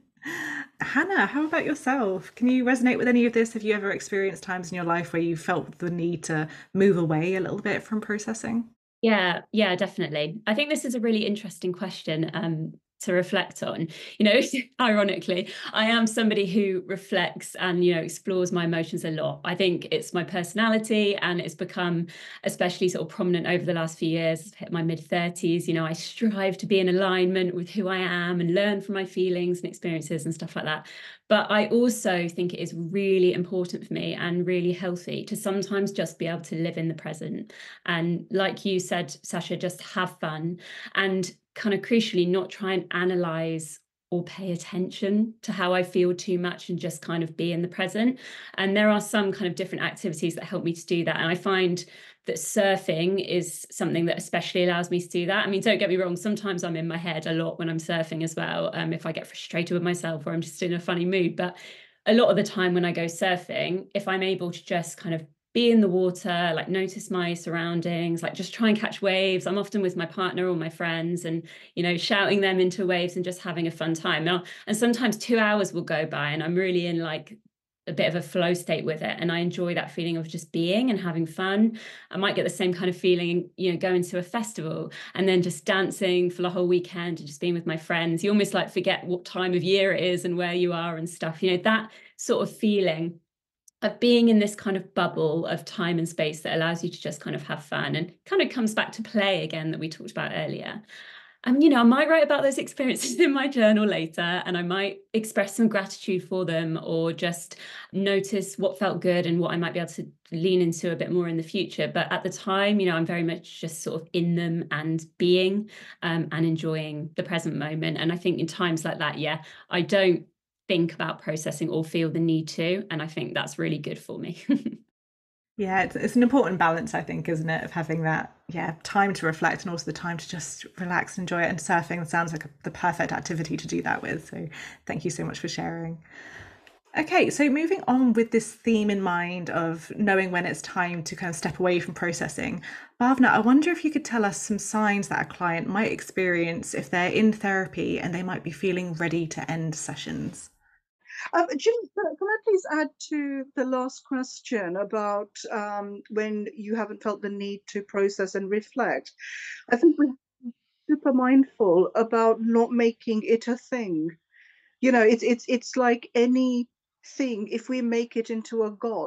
Hannah, how about yourself? Can you resonate with any of this? Have you ever experienced times in your life where you felt the need to move away a little bit from processing? Yeah, definitely. I think this is a really interesting question to reflect on. Ironically, I am somebody who reflects and, explores my emotions a lot. I think it's my personality and it's become especially sort of prominent over the last few years. I've hit my mid-30s. I strive to be in alignment with who I am and learn from my feelings and experiences and stuff like that. But I also think it is really important for me and really healthy to sometimes just be able to live in the present. And like you said, Sasha, just have fun and kind of crucially not try and analyze or pay attention to how I feel too much and just kind of be in the present. And there are some kind of different activities that help me to do that. And I find that surfing is something that especially allows me to do that. I mean, don't get me wrong, sometimes I'm in my head a lot when I'm surfing as well, if I get frustrated with myself or I'm just in a funny mood. But a lot of the time when I go surfing, if I'm able to just kind of be in the water, like notice my surroundings, like just try and catch waves. I'm often with my partner or my friends and, shouting them into waves and just having a fun time. And sometimes 2 hours will go by and I'm really in like a bit of a flow state with it. And I enjoy that feeling of just being and having fun. I might get the same kind of feeling, going to a festival and then just dancing for the whole weekend and just being with my friends. You almost like forget what time of year it is and where you are and stuff, that sort of feeling of being in this kind of bubble of time and space that allows you to just kind of have fun and kind of comes back to play again that we talked about earlier. I might write about those experiences in my journal later and I might express some gratitude for them or just notice what felt good and what I might be able to lean into a bit more in the future. But at the time, I'm very much just sort of in them and being and enjoying the present moment. And I think in times like that, I don't think about processing or feel the need to. And I think that's really good for me. Yeah, it's an important balance, I think, isn't it, of having that, time to reflect and also the time to just relax and enjoy it. And surfing sounds like the perfect activity to do that with. So thank you so much for sharing. Okay, so moving on with this theme in mind of knowing when it's time to kind of step away from processing, Bhavna, I wonder if you could tell us some signs that a client might experience if they're in therapy and they might be feeling ready to end sessions. Jim, can I please add to the last question about when you haven't felt the need to process and reflect? I think we're super mindful about not making it a thing. It's like anything. If we make it into a god,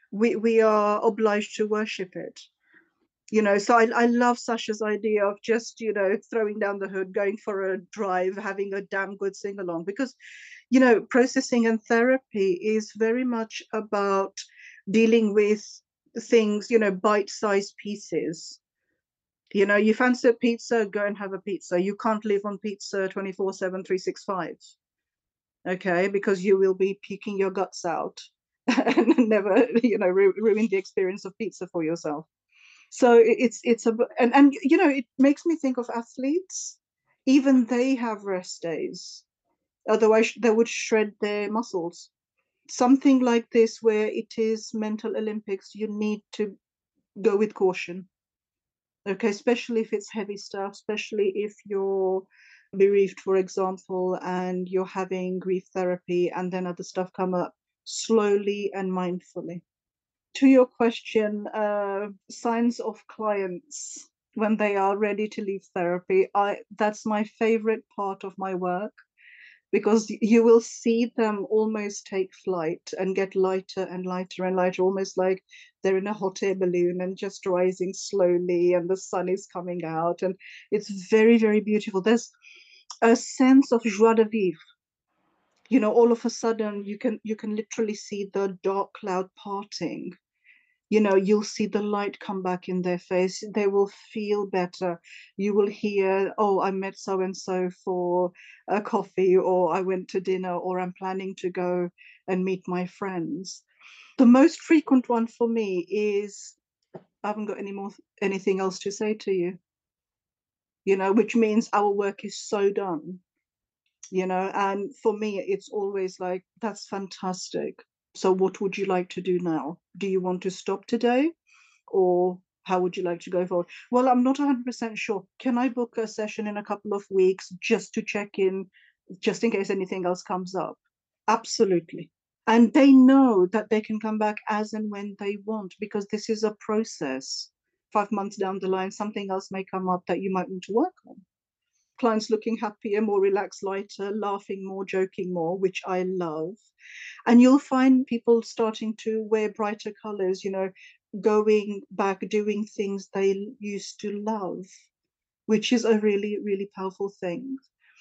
we are obliged to worship it. So I love Sasha's idea of just, throwing down the hood, going for a drive, having a damn good sing along, because, processing and therapy is very much about dealing with things, bite-sized pieces. You fancy a pizza, go and have a pizza. You can't live on pizza 24/7, 365. Okay, because you will be puking your guts out and never, ruin the experience of pizza for yourself. So it's a and it makes me think of athletes. Even they have rest days, otherwise they would shred their muscles. Something like this, where it is mental Olympics, you need to go with caution. Okay, especially if it's heavy stuff, especially if you're bereaved, for example, and you're having grief therapy and then other stuff come up. Slowly and mindfully. To your question, signs of clients when they are ready to leave therapy, that's my favorite part of my work, because you will see them almost take flight and get lighter and lighter and lighter, almost like they're in a hot air balloon and just rising slowly, and the sun is coming out, and it's very, very beautiful. There's a sense of joie de vivre. All of a sudden you can literally see the dark cloud parting. You'll see the light come back in their face. They will feel better. You will hear, oh, I met so and so for a coffee, or I went to dinner, or I'm planning to go and meet my friends. The most frequent one for me is, I haven't got anything else to say to you, which means our work is so done. And for me, it's always like, that's fantastic. So what would you like to do now? Do you want to stop today? Or how would you like to go forward? Well, I'm not 100% sure. Can I book a session in a couple of weeks just to check in, just in case anything else comes up? Absolutely. And they know that they can come back as and when they want, because this is a process. 5 months down the line, something else may come up that you might want to work on. Clients looking happier, more relaxed, lighter, laughing more, joking more, which I love. And you'll find people starting to wear brighter colors, going back, doing things they used to love, which is a really, really powerful thing.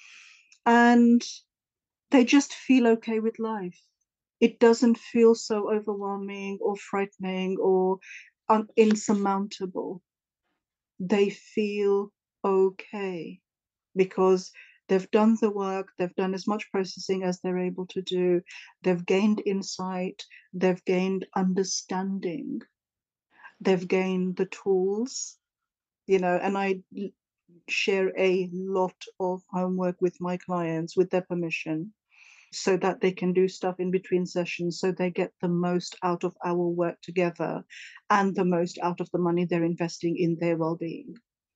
And they just feel okay with life. It doesn't feel so overwhelming or frightening or insurmountable. They feel okay, because they've done the work, they've done as much processing as they're able to do, they've gained insight, they've gained understanding, they've gained the tools, and I share a lot of homework with my clients with their permission, so that they can do stuff in between sessions, so they get the most out of our work together and the most out of the money they're investing in their well-being.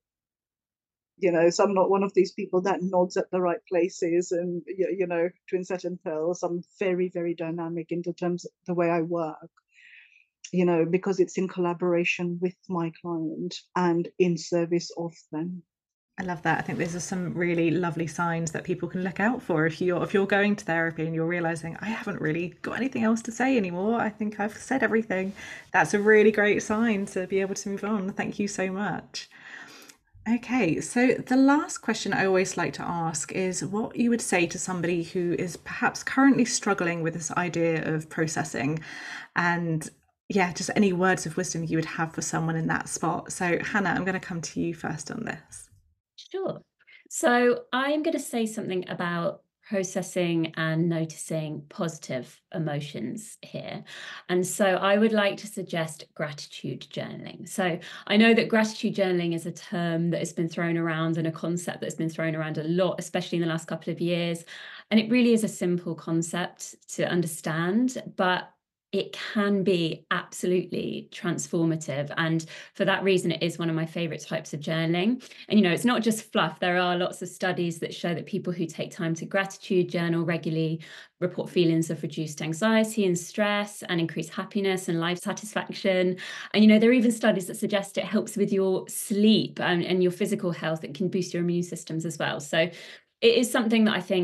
So I'm not one of these people that nods at the right places and, twin set and pearls. I'm very, very dynamic in terms of the way I work, because it's in collaboration with my client and in service of them. I love that. I think these are some really lovely signs that people can look out for if you're going to therapy and you're realizing, I haven't really got anything else to say anymore. I think I've said everything. That's a really great sign to be able to move on. Thank you so much. Okay, so the last question I always like to ask is what you would say to somebody who is perhaps currently struggling with this idea of processing, and just any words of wisdom you would have for someone in that spot. So Hannah, I'm going to come to you first on this. Sure. So I'm going to say something about processing and noticing positive emotions here. And so I would like to suggest gratitude journaling. So I know that gratitude journaling is a term that has been thrown around and a concept that's been thrown around a lot, especially in the last couple of years. And it really is a simple concept to understand, but it can be absolutely transformative. And for that reason, it is one of my favorite types of journaling. And, it's not just fluff. There are lots of studies that show that people who take time to gratitude journal regularly report feelings of reduced anxiety and stress and increased happiness and life satisfaction. And, there are even studies that suggest it helps with your sleep and your physical health. It can boost your immune systems as well. So it is something that I think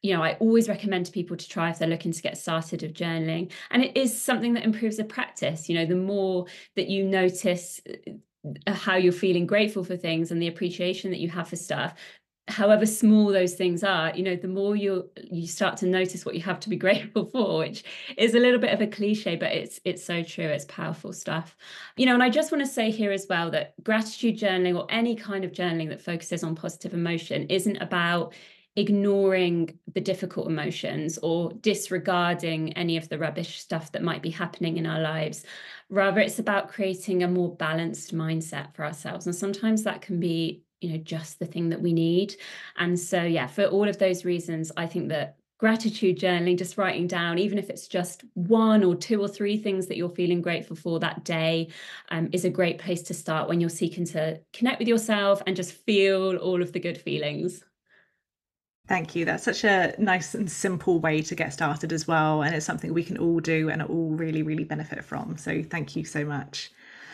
I always recommend to people to try if they're looking to get started with journaling. And it is something that improves the practice. The more that you notice how you're feeling grateful for things and the appreciation that you have for stuff, however small those things are, the more you start to notice what you have to be grateful for, which is a little bit of a cliche, but it's so true. It's powerful stuff. And I just want to say here as well that gratitude journaling, or any kind of journaling that focuses on positive emotion, isn't about ignoring the difficult emotions or disregarding any of the rubbish stuff that might be happening in our lives. Rather, it's about creating a more balanced mindset for ourselves. And sometimes that can be, just the thing that we need. And so, yeah, for all of those reasons, I think that gratitude journaling, just writing down, even if it's just 1 or 2 or 3 things that you're feeling grateful for that day, is a great place to start when you're seeking to connect with yourself and just feel all of the good feelings. Thank you. That's such a nice and simple way to get started as well. And it's something we can all do and all really, really benefit from. So thank you so much.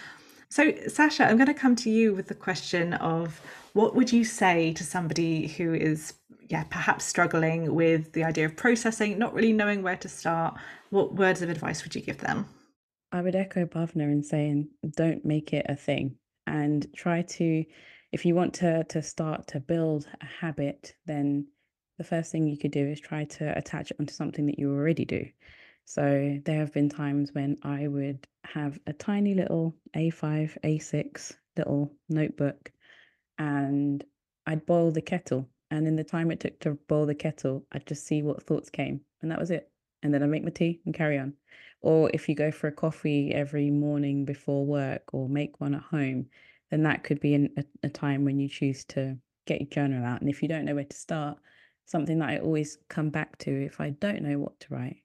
So Sasha, I'm going to come to you with the question of, what would you say to somebody who is perhaps struggling with the idea of processing, not really knowing where to start? What words of advice would you give them? I would echo Bhavna in saying, don't make it a thing, and try to, if you want to start to build a habit, then the first thing you could do is try to attach it onto something that you already do. So there have been times when I would have a tiny little A5, A6 little notebook, and I'd boil the kettle. And in the time it took to boil the kettle, I'd just see what thoughts came, and that was it. And then I'd make my tea and carry on. Or if you go for a coffee every morning before work, or make one at home, then that could be a time when you choose to get your journal out. And if you don't know where to start, something that I always come back to if I don't know what to write,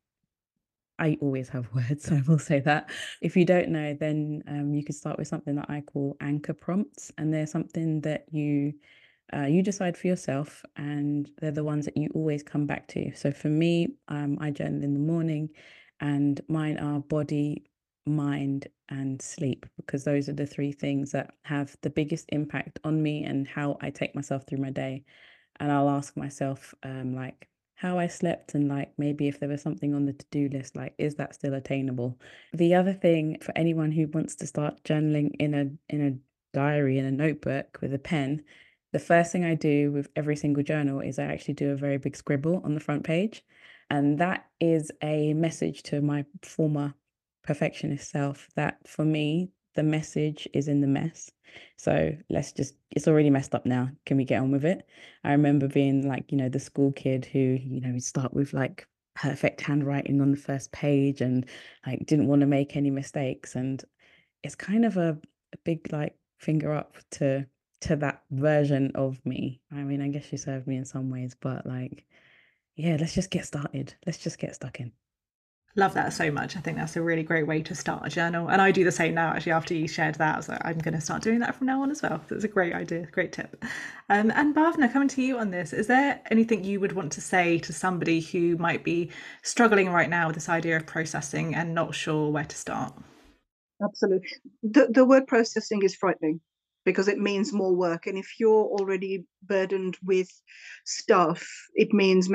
I always have words, so I will say that. If you don't know, then you could start with something that I call anchor prompts, and they're something that you decide for yourself, and they're the ones that you always come back to. So for me, I journal in the morning, and mine are body, mind, and sleep, because those are the 3 things that have the biggest impact on me and how I take myself through my day. And I'll ask myself, like, how I slept, and like maybe if there was something on the to-do list, like, is that still attainable? The other thing for anyone who wants to start journaling in a diary, in a notebook with a pen, the first thing I do with every single journal is I actually do a very big scribble on the front page. And that is a message to my former perfectionist self that for me, the message is in the mess. So it's already messed up now. Can we get on with it? I remember being like, the school kid who, would start with like perfect handwriting on the first page and like didn't want to make any mistakes. And it's kind of a big like finger up to that version of me. I mean, I guess she served me in some ways, but like, yeah, let's just get started. Let's just get stuck in. Love that so much. I think that's a really great way to start a journal. And I do the same now, actually, after you shared that. I was like, I'm going to start doing that from now on as well. That's a great idea, great tip. And Bhavna, coming to you on this, is there anything you would want to say to somebody who might be struggling right now with this idea of processing and not sure where to start? Absolutely. The word processing is frightening because it means more work. And if you're already burdened with stuff, it means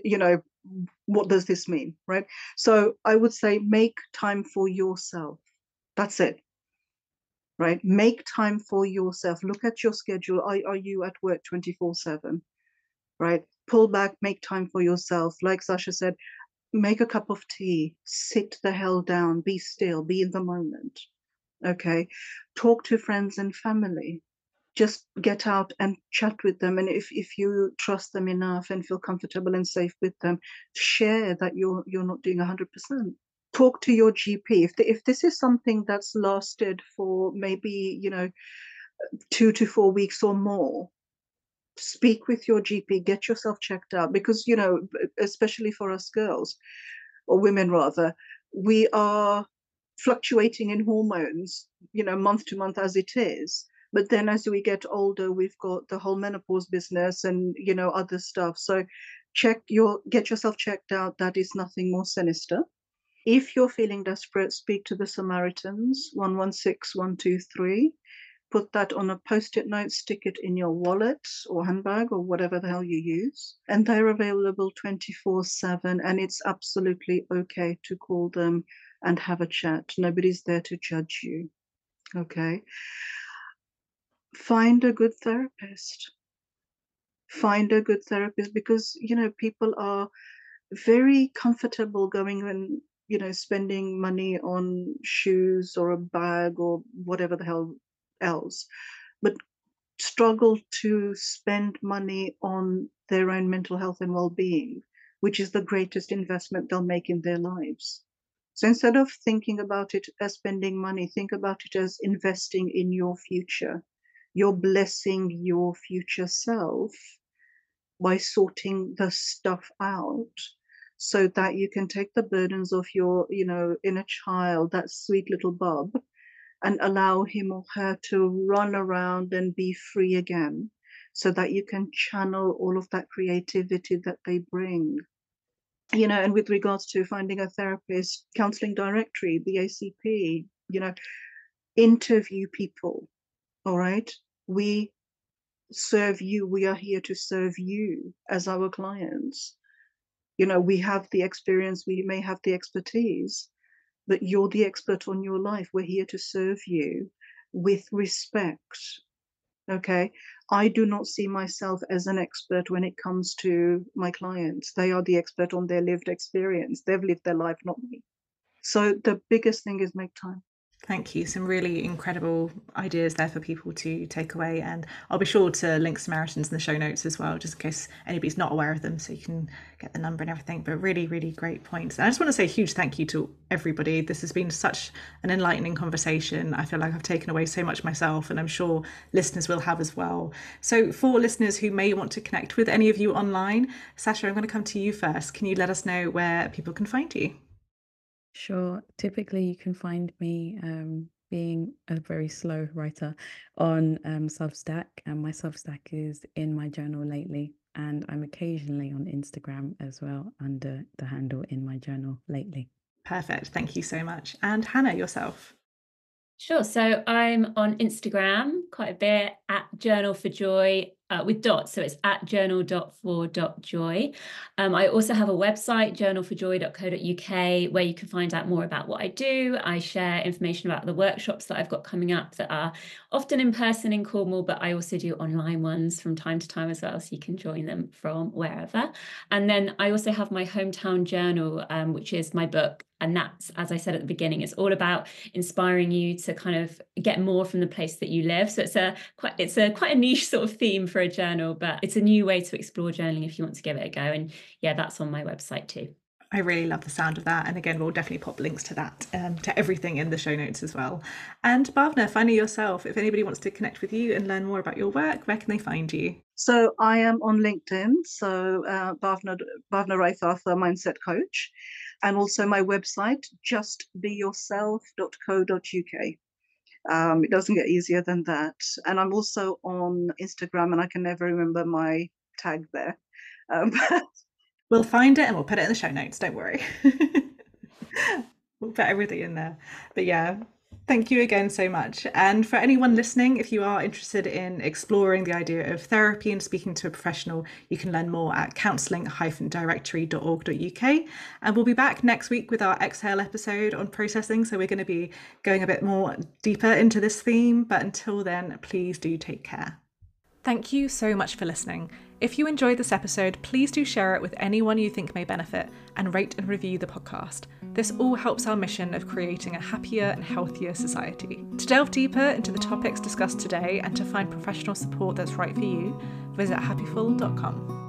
what does this mean, right? So I would say make time for yourself. That's it, right? Make time for yourself. Look at your schedule. Are you at work 24/7, right? Pull back, make time for yourself. Like Sasha said, make a cup of tea, sit the hell down, be still, be in the moment. Okay. Talk to friends and family. Just get out and chat with them. And if you trust them enough and feel comfortable and safe with them, share that you're not doing 100%. Talk to your GP. If this is something that's lasted for maybe 2 to 4 weeks or more, speak with your GP, get yourself checked out, because especially for us girls, or women rather, we are fluctuating in hormones, month to month as it is. But then as we get older, we've got the whole menopause business and, other stuff. So get yourself checked out. That is nothing more sinister. If you're feeling desperate, speak to the Samaritans, 116 123. put that on a post-it note, stick it in your wallet or handbag or whatever the hell you use. And they're available 24/7, and it's absolutely okay to call them and have a chat. Nobody's there to judge you. Okay. Find a good therapist. Find a good therapist, because, people are very comfortable going and, spending money on shoes or a bag or whatever the hell else, but struggle to spend money on their own mental health and well-being, which is the greatest investment they'll make in their lives. So instead of thinking about it as spending money, think about it as investing in your future. You're blessing your future self by sorting the stuff out, so that you can take the burdens of your, inner child, that sweet little bub, and allow him or her to run around and be free again, so that you can channel all of that creativity that they bring. And with regards to finding a therapist, counseling directory, the ACP, interview people. All right. We serve you. We are here to serve you as our clients. We have the experience, we may have the expertise, but you're the expert on your life. We're here to serve you with respect. Okay. I do not see myself as an expert when it comes to my clients. They are the expert on their lived experience. They've lived their life, not me. So the biggest thing is make time. Thank you. Some really incredible ideas there for people to take away. And I'll be sure to link Samaritans in the show notes as well, just in case anybody's not aware of them, so you can get the number and everything. But really, really great points. And I just want to say a huge thank you to everybody. This has been such an enlightening conversation. I feel like I've taken away so much myself, and I'm sure listeners will have as well. So for listeners who may want to connect with any of you online, Sasha, I'm going to come to you first. Can you let us know where people can find you? Sure. Typically, you can find me being a very slow writer on Substack, and my Substack is In My Journal Lately, and I'm occasionally on Instagram as well under the handle In My Journal Lately. Perfect. Thank you so much. And Hannah, yourself? Sure. So I'm on Instagram quite a bit at Journal for Joy with dots. So it's at journal.for.joy. I also have a website, journalforjoy.co.uk, where you can find out more about what I do. I share information about the workshops that I've got coming up that are often in person in Cornwall, but I also do online ones from time to time as well. So you can join them from wherever. And then I also have my Hometown Journal, which is my book. And that's, as I said at the beginning, it's all about inspiring you to kind of get more from the place that you live. So it's quite a niche sort of theme for a journal, but it's a new way to explore journaling if you want to give it a go. And yeah, that's on my website too. I really love the sound of that. And again, we'll definitely pop links to that, to everything in the show notes as well. And Bhavna, finally yourself, if anybody wants to connect with you and learn more about your work, where can they find you? So I am on LinkedIn. So Bhavna Raithatha, Mindset Coach. And also my website, justbeyourself.co.uk. It doesn't get easier than that. And I'm also on Instagram, and I can never remember my tag there. We'll find it and we'll put it in the show notes. Don't worry. We'll put everything in there. But yeah, thank you again so much. And for anyone listening, if you are interested in exploring the idea of therapy and speaking to a professional, you can learn more at counselling-directory.org.uk. And we'll be back next week with our Exhale episode on processing. So we're going to be going a bit more deeper into this theme. But until then, please do take care. Thank you so much for listening. If you enjoyed this episode, please do share it with anyone you think may benefit, and rate and review the podcast. This all helps our mission of creating a happier and healthier society. To delve deeper into the topics discussed today and to find professional support that's right for you, visit happyful.com.